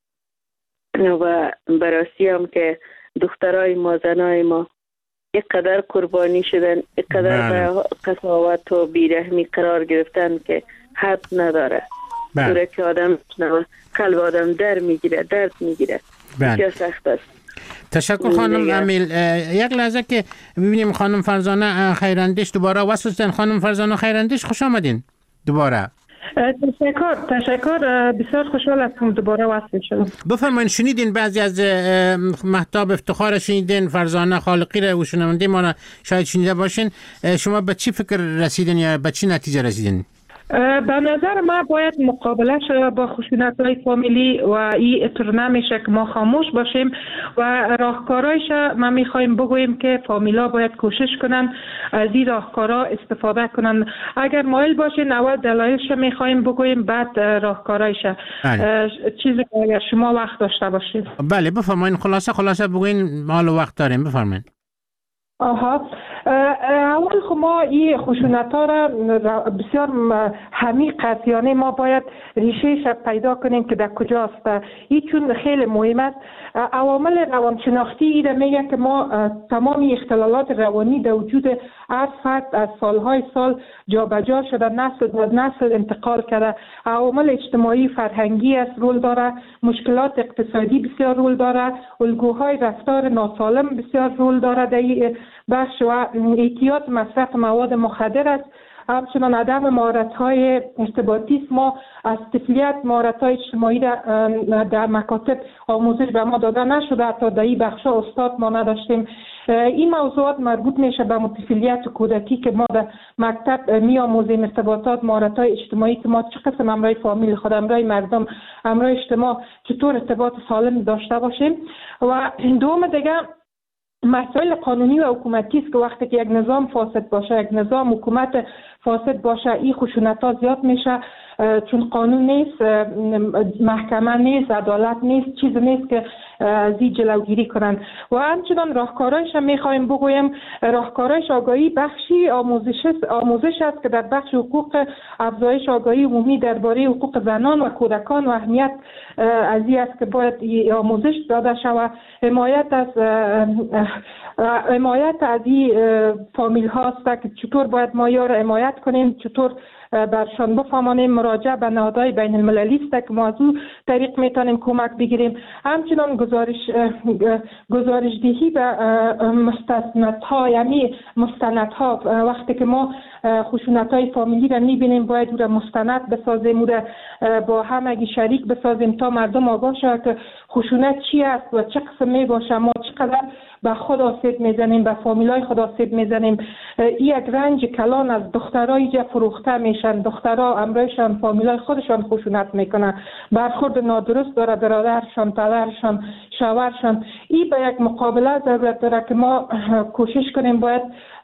و براستی هم که دخترای ما زنای ما اینقدر قربانی شدن، اینقدر به قساوت و بیرحمی قرار گرفتن که حد نداره. دوره که آدم قلب آدم در میگیره، درد میگیره. بسیار سخت است. تشکر خانم امیل. یک لحظه که ببینیم خانم فرزانه خیراندیش دوباره واسه خانم فرزانه خیراندیش خوش آمدین دوباره. تشکر تشکر بسیار خوشحال هستم دوباره وصل شدم. بفرمایید شنیدین بعضی از مهتاب افتخار شنیدین، فرزانه خالقی رو و شنونده ما را شاید شنیده باشین. شما به چی فکر رسیدین یا به چی نتیجه رسیدین؟ به نظر ما باید مقابلش با خشونت‌های فامیلی و این اطور نمیشه که ما خاموش باشیم و راهکارایش ما میخوایم بگوییم که فامیلا باید کوشش کنن از این راهکارا استفاده کنن. اگر مایل باشین اول دلایلش میخوایم بگوییم بعد راهکارایش. چیزی که اگر شما وقت داشته باشید. بله بفرمایید. خلاصه خلاصه بگوین، حال وقت داریم. بفرمایید. آها اول خب ما این خشونت ها را بسیار عمیق است، یعنی ما باید ریشهش پیدا کنیم که در کجاست. این چون خیلی مهم است. عوامل روانشناختی ایده میگه که ما تمام اختلالات روانی در وجود هر فرد از سالهای سال جابجا شده، نسل و نسل انتقال کرده. عوامل اجتماعی فرهنگی است رول داره، مشکلات اقتصادی بسیار رول داره، الگوهای رفتار ناسالم بسیار رول داره در این بخش و اعتیاد مصرف مواد مخدر است. همچنان عدم مهارت‌های ارتباطی است. ما از طفولیت مهارت‌های اجتماعی در مکاتب آموزش به ما داده نشده، حتی در این بخش‌ها استاد ما نداشتیم. این موضوعات مربوط میشه به طفولیت و کودکی که ما در مکتب می‌آموزیم ارتباطات، مهارت‌های اجتماعی که ما چه قسم همراه فامیل خود، همراه مردم، همراه اجتماع چطور ارتباط سالم داشته باشیم. و دوم دیگه مسائل قانونی و حکومتی است که وقتی که یک نظام فاسد باشه، یک نظام حکومت فاسد باشه، این خشونت‌ها زیاد میشه، چون قانون نیست، محکمه نیست، عدالت نیست، چیز نیست که از این جلوگیری کنند. و همچنان راهکارهایش هم میخوایم بگویم. راهکارهایش آگاهی بخشی آموزش آموزش است که در بخش حقوق افزایش آگاهی عمومی درباره حقوق زنان و کودکان و اهمیت از این است که باید آموزش داده شود. حمایت از حمایت از این فامیل هاست که چطور باید ما یا را حمایت کنیم، چطور برشان بفهمانیم. مراجعه به نهادهای بین المللی است که ما از اون طریق میتونیم کمک بگیریم. همچنان گزارش گزارش دهی به مستندها، یعنی مستندها وقتی که ما خشونت های فامیلی را میبینیم باید او را مستند بسازیم، او را با همگی شریک بسازیم تا مردم آگاه شود که خشونت چی است و چه قسم میباشه. ما چقدر به خود آسیب میزنیم، به فامیلای خود آسیب میزنیم. این یک رنج کلان از دخترای جا فروخته میشن، دخترها امرایشان فامیلای خودشان خشونت میکنن، برخورد نادرست داره برادرشان، پدرشان، شوهرشان. این به یک مقابله ضرورت داره که ما کوشش کنیم باید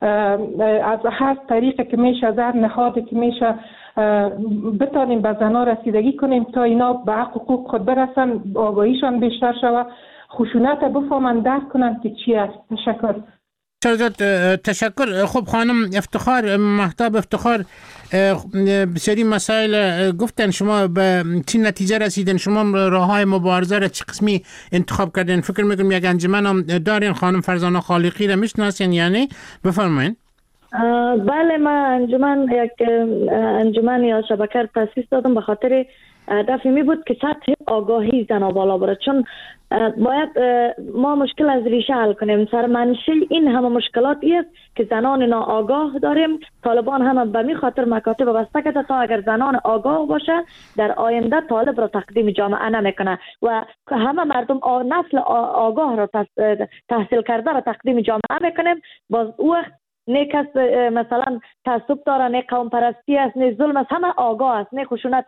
از هر طریقی که میشه، از هر نهادی که میشه بتانیم به زنها رسیدگی کنیم تا اینا به حقوق خود برسن، آگاهیشان بیشتر شود، خشونت بفهمن، درک کنن که چی است. تشکر. تشکر. خب خانم افتخار، مهتاب افتخار، بسیاری مسائل گفتن، شما به چی نتیجه رسیدن؟ شما راه های مبارزه را چه قسمی انتخاب کردین؟ فکر میکنم یک انجمن هم دارین، خانم فرزانه خالقی را میشناسین یعنی؟ بفرمایین. بله، من انجمن یک انجمن یا شبکه تاسیس دادم به خاطر هدف می بود که سطح آگاهی زنها بالا بره، چون باید ما مشکل از ریشه حل کنیم. سرمنشه این همه مشکلات است که زنان ناآگاه داریم. طالبان هم به می خاطر مکاتب بسته کرده تا اگر زنان آگاه باشه در آینده طالب را تقدیم جامعه نمیکنه و همه مردم نسل آگاه را تحصیل کرده را تقدیم جامعه میکنیم. باز او وقت نه کس مثلا تعصب داره، نه قوم پرستی است، نه ظلم است، همه آگاه است، نه خشونت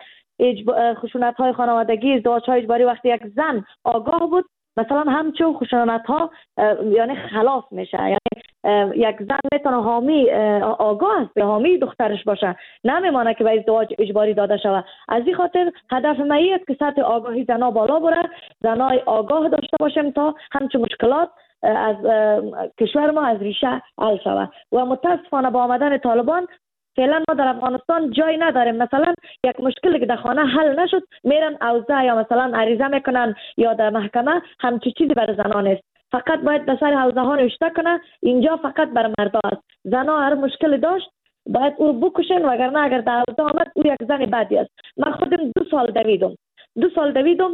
خشونت های خانوادگی، ازدواج های اجباری. وقتی یک زن آگاه بود مثلا همچون خشونت ها یعنی خلاص میشه. یعنی یک زن میتونه حامی آگاه است، به حامی دخترش باشه، نمیمانه که به ازدواج اجباری داده شود. از این خاطر هدف من است که سطح آگاهی زنها بالا بره، زنای آگاه داشته باشیم تا همچون مشکلات از کشور ما از ریشه حل شود. و متاسفانه با آمدن طالبان فعلا ما در افغانستان جای نداریم. مثلا یک مشکلی که در خانه حل نشد میرن اوضاع یا مثلا عریضه میکنن یا در محکمه، همچی چیزی برای زنان است. فقط باید به سر حوزه ها نوشته کنه، اینجا فقط برای مردا است. زنها هر مشکلی داشت باید او بکشن، وگرنه اگر در حوزه آمد او یک زن بدی است. من خودم دو سال دویدم دو سال دویدم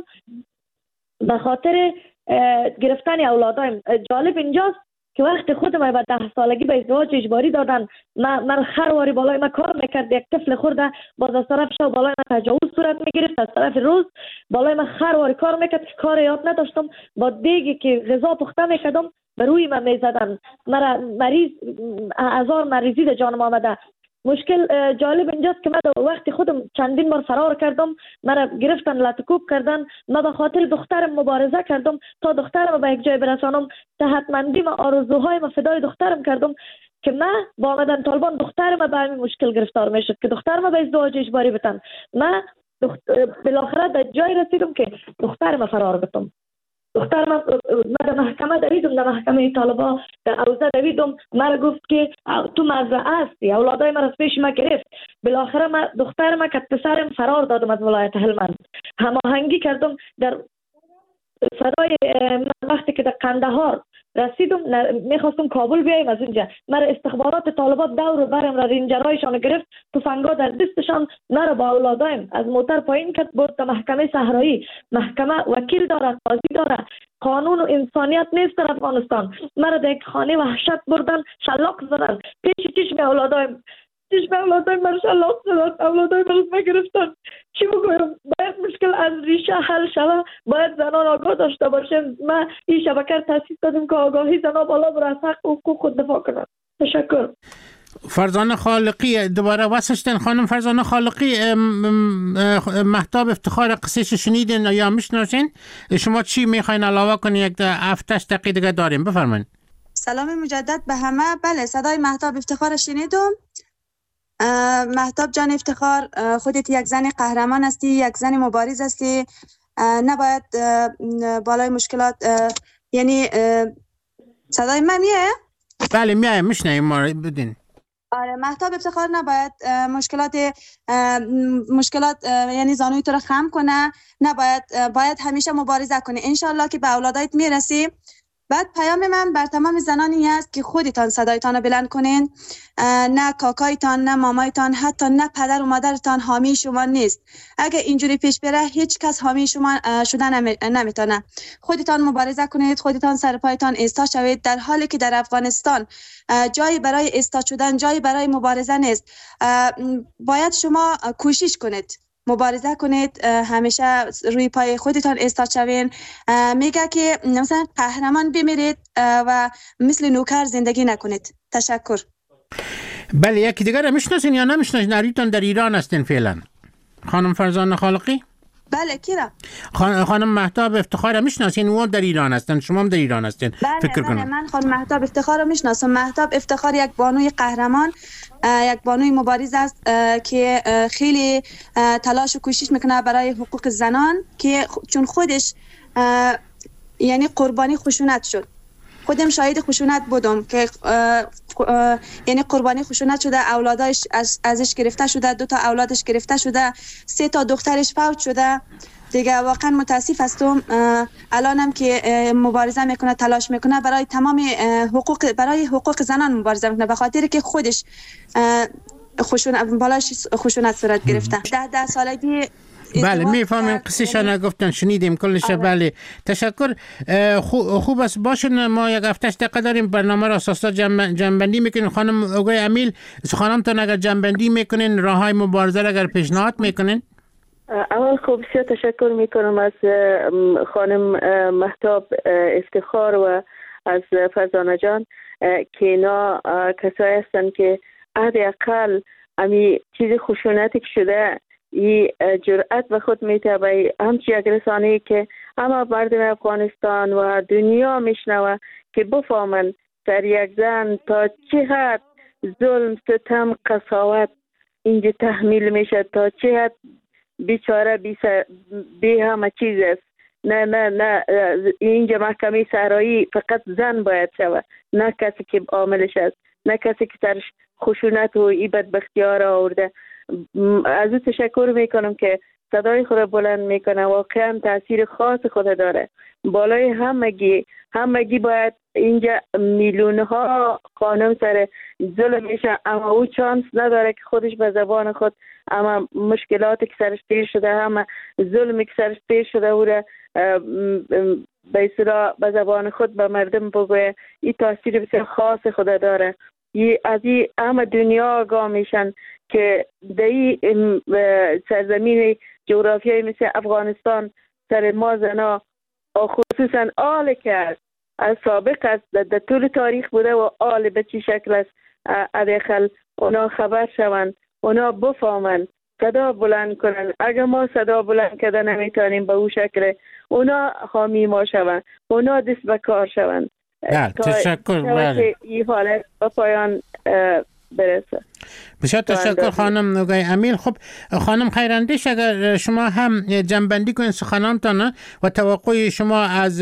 به خاطر گرفتن اولادایم. جالب اینجاست که وقتی خودم به ده سالگی به ازدواج اجباری دادن، من من خرواری بالای من کار میکرد، یک طفل خورده باز از طرف شو بالای من تجاوز صورت میگرفت، از طرف روز بالای من خرواری کار میکرد، کار یاد نداشتم، با دیگی که غذا پخته میکردم به روی من میزدن. مرا مریض هزار مریضی در جانم آمده. مشکل جالب اینجاست که من وقتی خودم چندین بار فرار کردم، مرا گرفتن لطکوب کردن، من به خاطر دخترم مبارزه کردم تا دخترم به یک جای برسانم. صحتمندی و آرزوهای ما فدای دخترم کردم که من با آمدن طالبان دخترم به همین مشکل گرفتار میشد که دخترم به ازدواج اجباری بتن. من دخت... بالاخره در جای رسیدم که دخترم فرار بتم. دختر من در محکمه دویدم، در محکمه طالبا در اوضاع دویدم. مرا گفت که تو مزرعه هستی، اولادای من از پیش ما گرفت. بالاخره من دختر من که پسرم فرار دادم از ولایت هلمند. هماهنگی کردم در فدای وقتی که در قندهار رسیدم، میخواستم کابل بیایم از اونجا. مرا استخبارات طالبات دور برم را رینجرایشان گرفت، تفنگا در دستشان، مرا با اولادایم از موتر پایین کرد برد تا محکمه صحرایی. محکمه وکیل داره، قاضی داره، قانون و انسانیت نیست در افغانستان. مرا در یک خانه وحشت بردن، شلاق زدن پیش چشم اولادایم. چشم اولادایم مرا شلاق زدن، اولادایم مرا گرفتن. چی بگویم؟ باید مشکل از ریشه حل شود، باید زنان آگاه داشته باشیم. ما این شبکه تاسیس دادیم که آگاهی زنان بالا بر از حق و حقوق خود دفاع کنند. تشکر. فرزانه خالقی دوباره واسشتن. خانم فرزانه خالقی، مهتاب افتخار قصهش شنیدین یا میشناسین؟ شما چی میخواین علاوه کنین؟ یک هفتش دقیقه دیگه داریم، بفرمایید. سلام مجدد به همه. بله، صدای مهتاب افتخار شنیدم. مهتاب جان افتخار، خودت یک زن قهرمان هستی، یک زن مبارز هستی. نباید بالای مشکلات یعنی صدای من میه؟ بله میه میشنیم ما بدین. آره مهتاب افتخار نباید مشکلات مشکلات یعنی زانوی تو رو خم کنه، نباید باید همیشه مبارزه کنی. انشالله که به اولادایت میرسی. بعد پیام من بر تمام زنانی است که خودتان صدایتان رو بلند کنین. نه کاکایتان، نه مامایتان، حتی نه پدر و مادرتان حامی شما نیست. اگه اینجوری پیش بره هیچ کس حامی شما شدن نمیتونه. خودتان مبارزه کنید، خودتان سر پایتان ایستا شوید، در حالی که در افغانستان جایی برای ایستا شدن، جایی برای مبارزه نیست. باید شما کوشش کنید، مبارزه کنید، همیشه روی پای خودتان ایستاد شوین. میگه که مثلا قهرمان بمیرید و مثل نوکر زندگی نکنید. تشکر. بله یکی دیگر رو میشناسین یا نمیشناسین؟ نریتان در ایران هستین فعلا. خانم فرزانه خالقی؟ بله کیرا؟ خان... خانم مهتاب افتخار رو میشناسین؟ او در ایران هستن، شما هم در ایران هستین. بله فکر بله کنم. من خانم مهتاب افتخار رو میشناسم. مهتاب افتخار یک بانوی قهرمان، یک بانوی مبارز است که خیلی تلاش و کوشش میکنه برای حقوق زنان، که چون خودش یعنی قربانی خشونت شد. خودم شاهد خشونت بودم که یعنی قربانی خشونت شده، اولادش از ازش گرفته شده، دو تا اولادش گرفته شده، سه تا دخترش فوت شده. دیگه واقعا متاسف هستم. الانم که مبارزه میکنه، تلاش میکنه برای تمام حقوق، برای حقوق زنان مبارزه میکنه، به خاطر که خودش خشونت بالاش خشونت صورت گرفته. ده ده سالگی. بله میفهمیم قصه‌شان گفتن، شنیدیم کلش. بله تشکر. خوب است باشین. ما یک هفتهش دقیقه داریم، برنامه را اساسا جنبندی میکنین. خانم اوگای امیل خانمتان اگر جنبندی میکنین، راههای مبارزه را اگر پیشنهاد میکنین. اول خوب بسیار تشکر میکنم از خانم مهتاب افتخار و از فرزانه جان که اینا کسایی هستن که حداقل امی چیز خشونتی که شده ای جرأت به خود میتابه، همچی یک رسانه‌ای که همه مردم افغانستان و دنیا میشنوه که بفهمن در یک زن تا چه حد ظلم، ستم، قساوت اینجا تحمیل میشه، تا چه حد بیچاره بی, بی همه چیز است. نه نه نه اینجا محکمه صحرایی فقط زن باید شود، نه کسی که عاملش است، نه کسی که سرش خشونت و ای بدبختی ها را آورده. از او تشکر میکنم که صدای خود بلند میکنه. واقعا تاثیر خاص خود داره بالای همگی. همگی باید اینجا میلیون ها خانم سر ظلم میشه، اما او چانس نداره که خودش به زبان خود اما مشکلاتی که سرش تیر شده، همه ظلمی که سرش تیر شده او را به اصطلاح به زبان خود به مردم بگوه. این تاثیر بسیار خاص خود داره. از این همه دنیا آگاه میشن که در این سرزمین جغرافیایی مثل افغانستان سر ما زنا خصوصا آل که از سابق است در طول تاریخ بوده و آل به چی شکل است، ادخل اونا خبر شوند، اونا بفهمن، صدا بلند کنن. اگر ما صدا بلند کرده نمیتونیم به او شکل اونا حامی ما شوند، اونا دست به کار شوند. تشکر. بله این حالت به پایان برسه. بسیار تشکر خانم نوگای امیل. خب خانم خیراندیش اگر شما هم جنبندی کنید سخنانتان و توقع شما از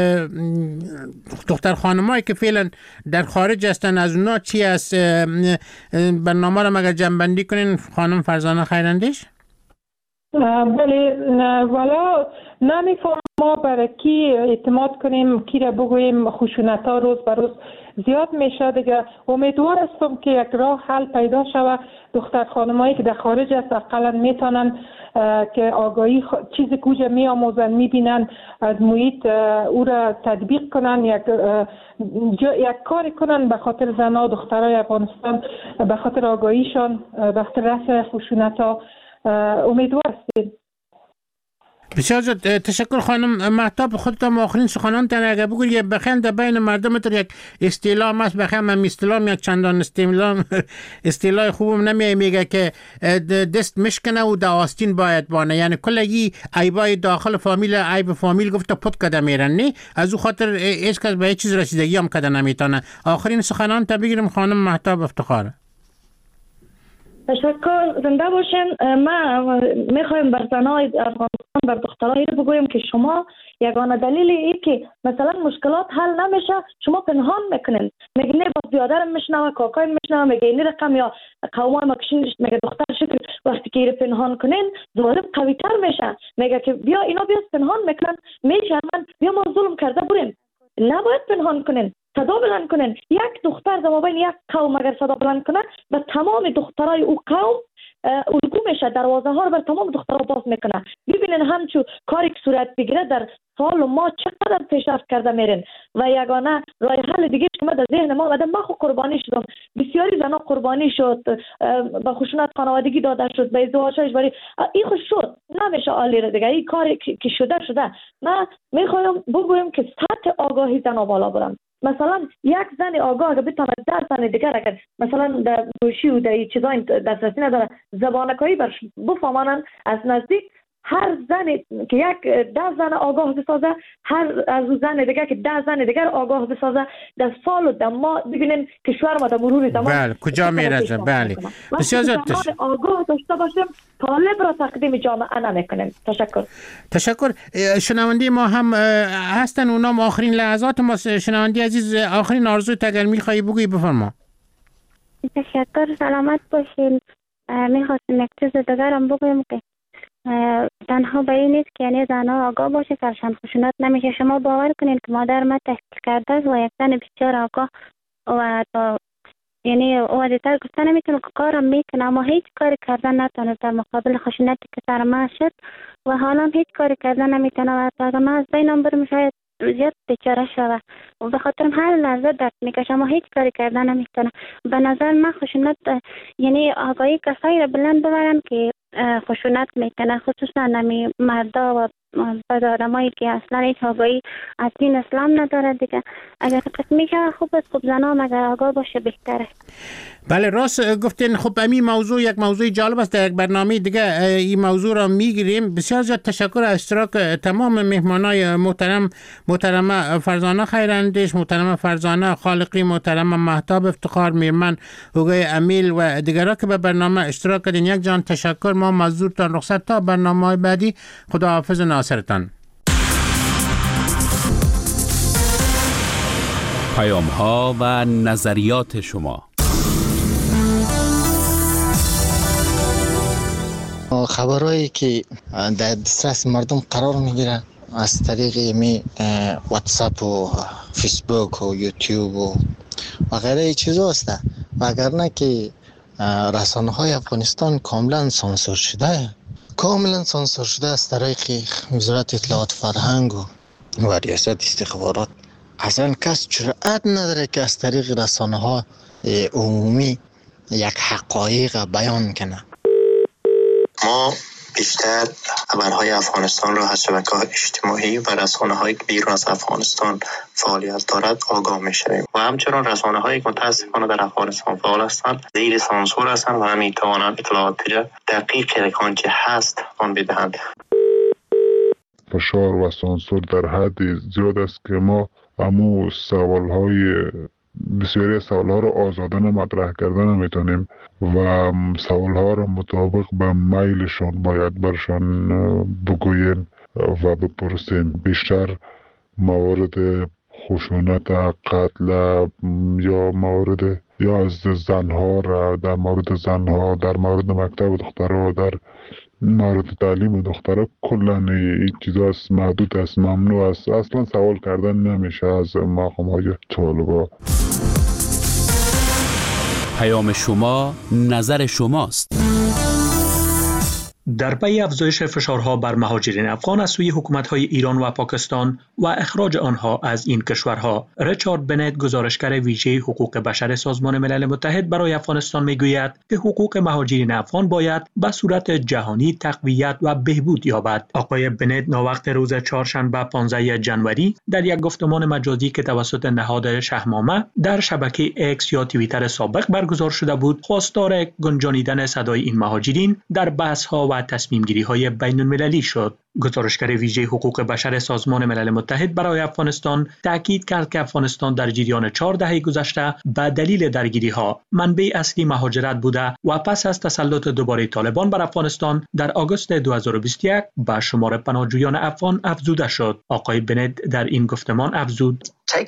دختر خانمایی که فعلا در خارج هستن از اونا چی است؟ برنامه رو اگر جنبندی کنین خانم فرزانه خیراندیش. بله والا نمیفهم ما برای کی اعتماد کنیم، کی را بگوییم. خشونت ها روز به روز زیاد میشه دیگه. امیدوار هستم که یک راه حل پیدا شود. دختر خانمایی که در خارج است اقلا میتونن که آگاهی خ... چیز کجا می آموزن میبینن از محیط او را تطبیق کنن، یک جا... یک کاری کنن به خاطر زنها و دخترای افغانستان، به خاطر آگاهیشان، به خاطر رفع خشونت ها. امیدوار هستیم. بسیار تشکر خانم مهتاب. خودتان آخرین سخنانتان اگر بگویید بخیر در بین مردم تو یک اصطلاح است، بخیر من اصطلاح یک چندان اصطلاح اصطلاح خوبم نمیه، میگه که دست مشکنه و در آستین باید بانه، یعنی کلگی عیبای داخل فامیل عیب فامیل گفته پد کده میرن، نه از او خاطر هیچ کس به هیچ چیز رسیدگی هم کده نمیتونه. آخرین سخنانتان بگیریم خانم مهتاب افتخار. تشکر، زنده باشین. ما میخوایم بر زنای افغانستان، بر دخترای رو بگویم که شما یگانه دلیل ای که مثلا مشکلات حل نمیشه شما پنهان میکنین. میگه نه باز بیادرم میشنوه، کاکایم میشنوه، میگه این رقم یا قومای ما کشین، میگه دختر شکل وقتی که ایره پنهان کنین ظالم قوی تر میشه. میگه که بیا اینا بیا پنهان میکنن، میشرمن، بیا ما ظلم کرده بریم. نباید پنهان کنین، صدا بلند کنین. یک دختر در مابین یک قوم اگر صدا بلند کنه به تمام دخترای او قوم الگو میشه، دروازه ها رو بر تمام دخترها باز میکنه. ببینین همچون کاری که صورت بگیره در سال و ما چقدر پیشرفت کرده میرین. و یگانه راه حل دیگه که ما در ذهن ما آمده، ما خود قربانی شدم، بسیاری زنا قربانی شد، به خشونت خانوادگی داده شد، به ازدواج اجباری. این خود شد، نمیشه عالی را دیگه. این کاری که شده شده. ما میخوایم بگویم که سطح آگاهی زنا بالا برن. مثلا یک زن آگاه اگر بتونه ده زن دیگر اگر مثلا در گوشی و در چیزا دسترسی نداره زبانکایی برش بفهمانن از نزدیک، هر زن که یک ده زن آگاه بسازه، هر از زن دیگر که ده زن دیگر آگاه بسازه، در سال و در ماه ببینیم کشور ما در مرور زمان بله کجا میرسه. بله بسیار زیاد تشکر. آگاه داشته باشیم طالب را تقدیم جامعه نمیکنیم. تشکر. تشکر. شنونده ما هم هستن، اونام آخرین لحظات ما. شنونده عزیز آخرین آرزوی اگر میخوایی بگویی بفرما. تشکر، سلامت باشین. میخواستم یک چیز دیگرم بگویم که تنها به این نیست که یعنی زنها آگاه باشه سرشان خشونت نمیشه. شما باور کنین که مادر من تحقیق کرده است و یک زن بسیار آگاه و یعنی واضح‌تر گفته نمیتونه که کارم میکنه، اما هیچ کاری کردن نتونه در مقابل خشونتی که سر من شد و حالا هیچ کاری کردن نمیتونه و اگر من از بینم برم شاید زیاد بیچاره شوه و به خاطر هر لحظه درد میکشه اما هیچ کاری کردن نمیتونه. به نظر من خشونت یعنی آگاهی کسایی را بلند ببرن که خشونت میکنه، خصوصا نمی مردا و بعض آدمایی که اصلا هیچ آگاهی از دین اسلام نداره دیگه. اگر قسمی که خوب است، خوب زنام اگر آگاه باشه بهتره. بله راست گفتین. خب این موضوع یک موضوع جالب است، در یک برنامه دیگه این موضوع را میگیریم. بسیار زیاد تشکر از اشتراک تمام مهمانای محترم، محترمه فرزانه خیراندیش، محترمه فرزانه خالقی، محترمه مهتاب افتخار میرمن، اوگای امیل و دیگران که به برنامه اشتراک کردین. یک جان تشکر. ما مزدورتان رخصت تا برنامه‌های بعدی. خداحافظ ناصرتان. پیام ها و نظریات شما. خبرهایی که در دسترس مردم قرار میگیره از طریق می واتساپ و فیسبوک و یوتیوب و وغیره چیزا است، وگرنه که رسانه های افغانستان کاملا سانسور شده کاملا سانسور شده از طریق وزارت اطلاعات فرهنگ و و ریاست استخبارات. اصلا کس جرأت نداره که از طریق رسانه ها عمومی یک حقایق بیان کنه. ما بیشتر خبرهای افغانستان را از شبکه‌های اجتماعی و رسانه‌های بیرون از افغانستان فعالیت دارد آگاه می‌شویم و همچنین رسانه‌هایی که متأسفانه در افغانستان فعال هستند زیر سانسور هستند و نمی‌توانند اطلاعات دقیق آنچه هست آن بدهند. فشار و سانسور در حد زیاد است که ما همو سوال‌های بسیاری از سوال‌ها رو آزادانه مطرح کردن نمیتونیم و سوال‌ها رو مطابق به میلشان باید برشان بگوییم و بپرسیم. بیشتر موارد خشونت، قتل یا موارد یا از زنها را در مورد زنها، در مورد مکتب دخترها، در مورد تعلیم دخترها کلا این چیزا است، محدود است، ممنوع است. اصلا سوال کردن نمیشه از مقام‌های طالبا. پیام شما نظر شماست. در پی افزایش فشارها بر مهاجرین افغان از سوی حکومت‌های ایران و پاکستان و اخراج آنها از این کشورها، ریچارد بنت گزارشگر ویژه حقوق بشر سازمان ملل متحد برای افغانستان میگوید که حقوق مهاجرین افغان باید به صورت جهانی تقویت و بهبود یابد. آقای بنت ناوقت روز چهارشنبه پانزده ژانویه در یک گفتمان مجازی که توسط نهاد شهرنامه در شبکه اکس یا توییتر سابق برگزار شده بود، خواستار گنجانیدن صدای این مهاجرین در بحث‌ها و تصمیم گیری های بین المللی شد. گزارشگر ویژه حقوق بشر سازمان ملل متحد برای افغانستان تاکید کرد که افغانستان در جریان چهار دهه گذشته به دلیل درگیری ها منبع اصلی مهاجرت بوده و پس از تسلط دوباره طالبان بر افغانستان در آگوست دو هزار و بیست و یک به شمار پناهجویان افغان افزوده شد. آقای بنت در این گفتمان افزود: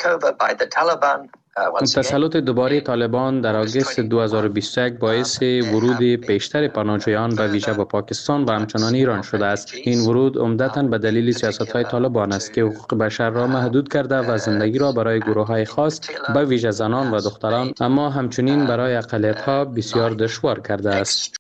تسلط دوباره طالبان در آگوست دو هزار و بیست و یک باعث ورود بیشتر پناهجویان به ویژه به پاکستان و همچنان ایران شده است. این ورود عمدتاً به دلیل سیاست‌های طالبان است که حقوق بشر را محدود کرده و زندگی را برای گروه‌های خاص به ویژه زنان و دختران اما همچنین برای اقلیت‌ها بسیار دشوار کرده است.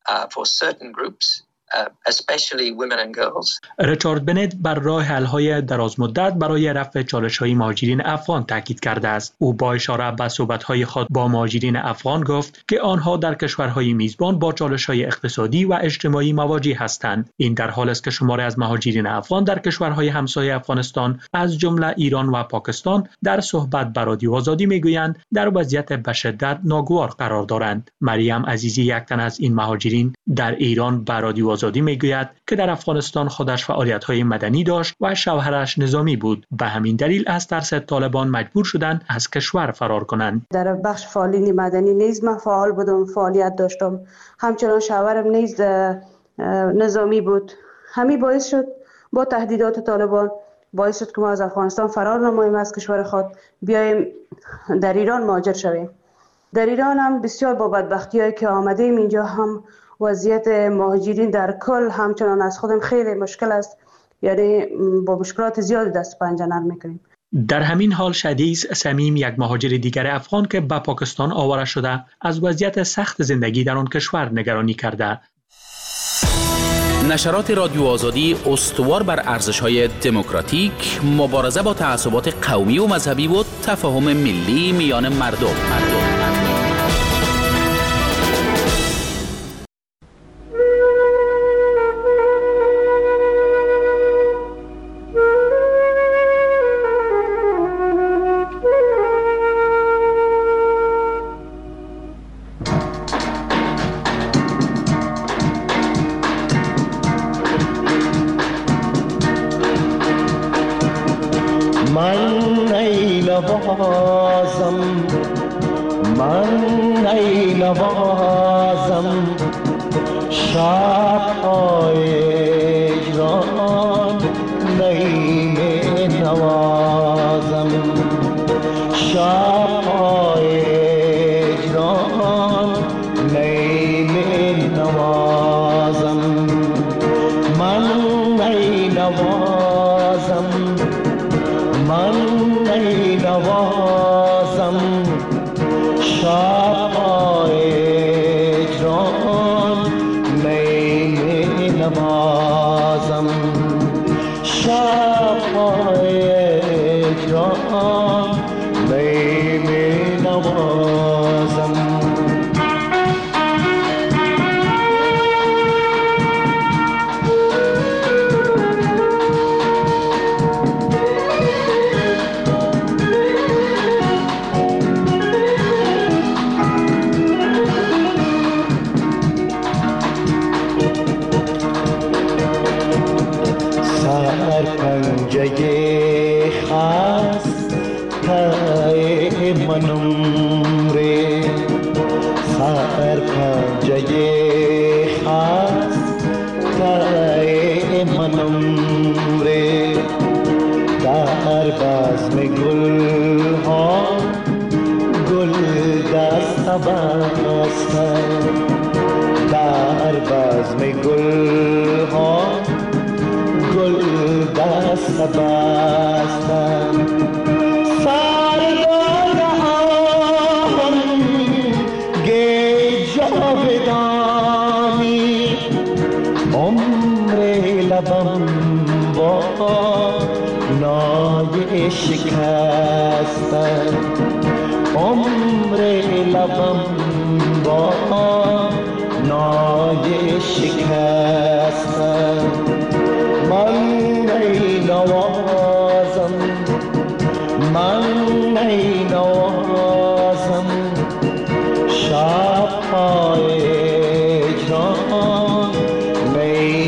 ریچارد بنت بر راه حل‌های درازمدت برای رفع چالش‌های مهاجرین افغان تاکید کرده است. او با اشاره به صحبت‌های خود با مهاجرین افغان گفت که آنها در کشورهای میزبان با چالش‌های اقتصادی و اجتماعی مواجه هستند. این در حالی است که شماری از مهاجرین افغان در کشورهای همسایه افغانستان از جمله ایران و پاکستان در صحبت با رادیو آزادی می‌گویند در وضعیت به شدت ناگوار قرار دارند. مریم عزیزی، یک تن از این مهاجرین، در ایران به رادیو آزادی میگوید که در افغانستان خودش فعالیت‌های مدنی داشت و شوهرش نظامی بود. به همین دلیل از ترس طالبان مجبور شدند از کشور فرار کنند. در بخش فعالیت مدنی نیز من فعال بودم، فعالیت داشتم. همچنان شوهرم نیز نظامی بود. همین باعث شد با تهدیدات طالبان باعث شد که ما از افغانستان فرار نماییم، از کشور خود بیایم در ایران مهاجر شویم. در ایران هم بسیار با بدبختی‌هایی که آمدیم اینجا هم وضعیت مهاجرین در کل همچنان از خودم خیلی مشکل است، یعنی با مشکلات زیادی دست پنجه نرم میکنیم. در همین حال شدیس سمیم، یک مهاجر دیگر افغان که به پاکستان آواره شده، از وضعیت سخت زندگی در آن کشور نگرانی کرده. نشرات رادیو آزادی استوار بر ارزش‌های دموکراتیک، مبارزه با تعصبات قومی و مذهبی و تفاهم ملی میان مردم. مردم. Shop,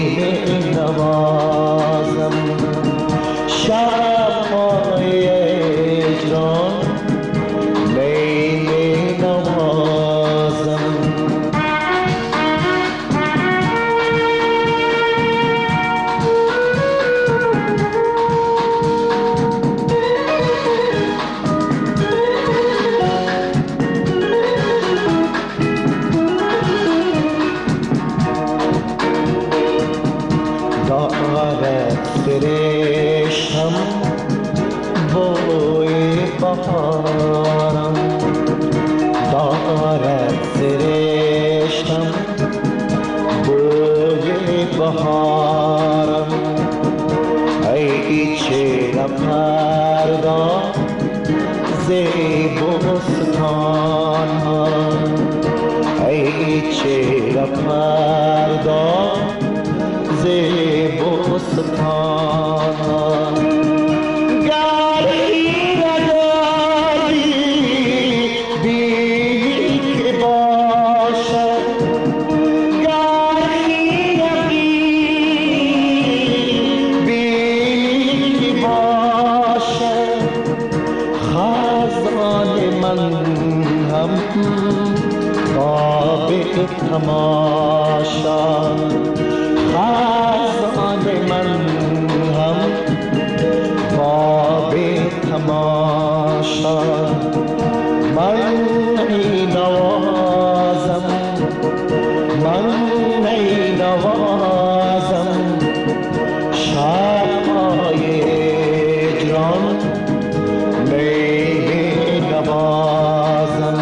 باب تماشا خزان من هم باب تماشا من ای نوازم من ای نوازم شب‌های هجران می نوازم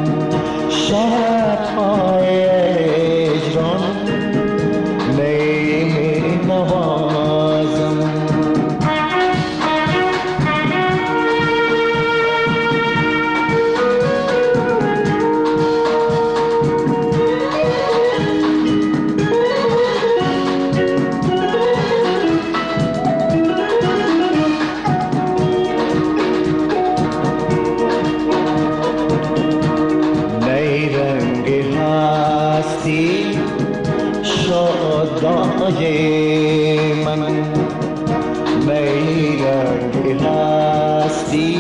شب‌های هجران می نوازم شادای من نیرنگ هستی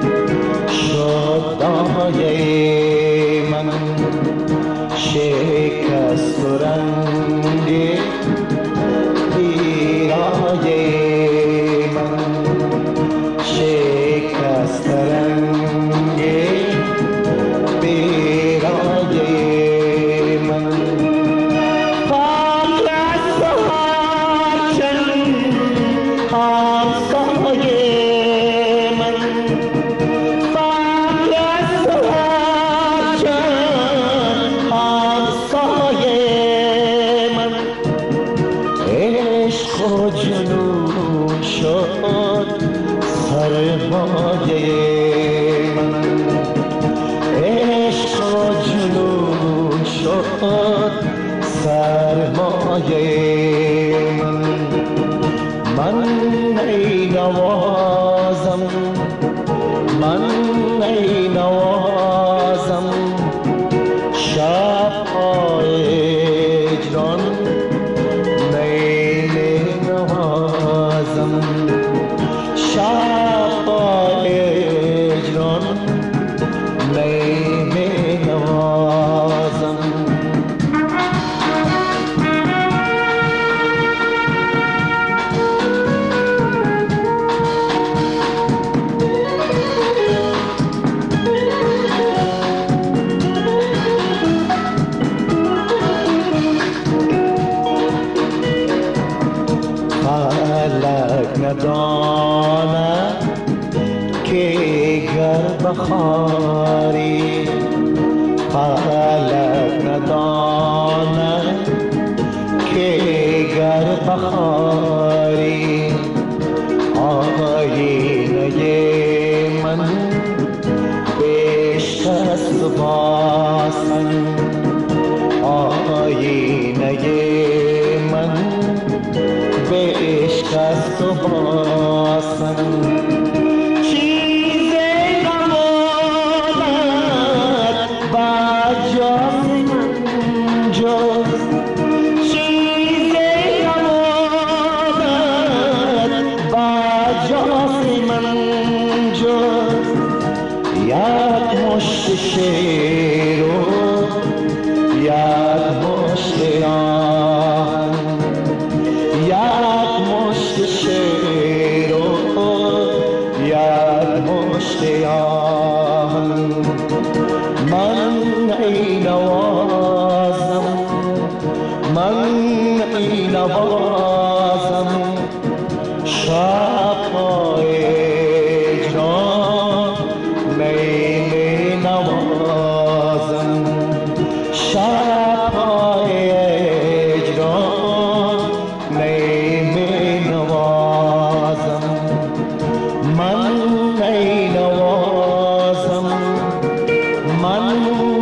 شادای من شکست و رنگ پیرای من شکست رنگ پیرای من سرمایه من من ای نوازم من ای نوازم شب‌های هجران می نوازم شب‌های هجران می نوازم نداند که گر بخاری فلک نداند که گر بخاری آینه من بشکست باسن آینه من بشکست و باسن چیزی نماند بجاز من جز چیزی نماند بجاز من جز یک مشت شیر و یک مشت آهن یک مشت شیر و یک مشت آهن من ای نوازم من ای نوازم شب‌های هجران می نوازم شب‌های هجران می نوازم من ای نوازم من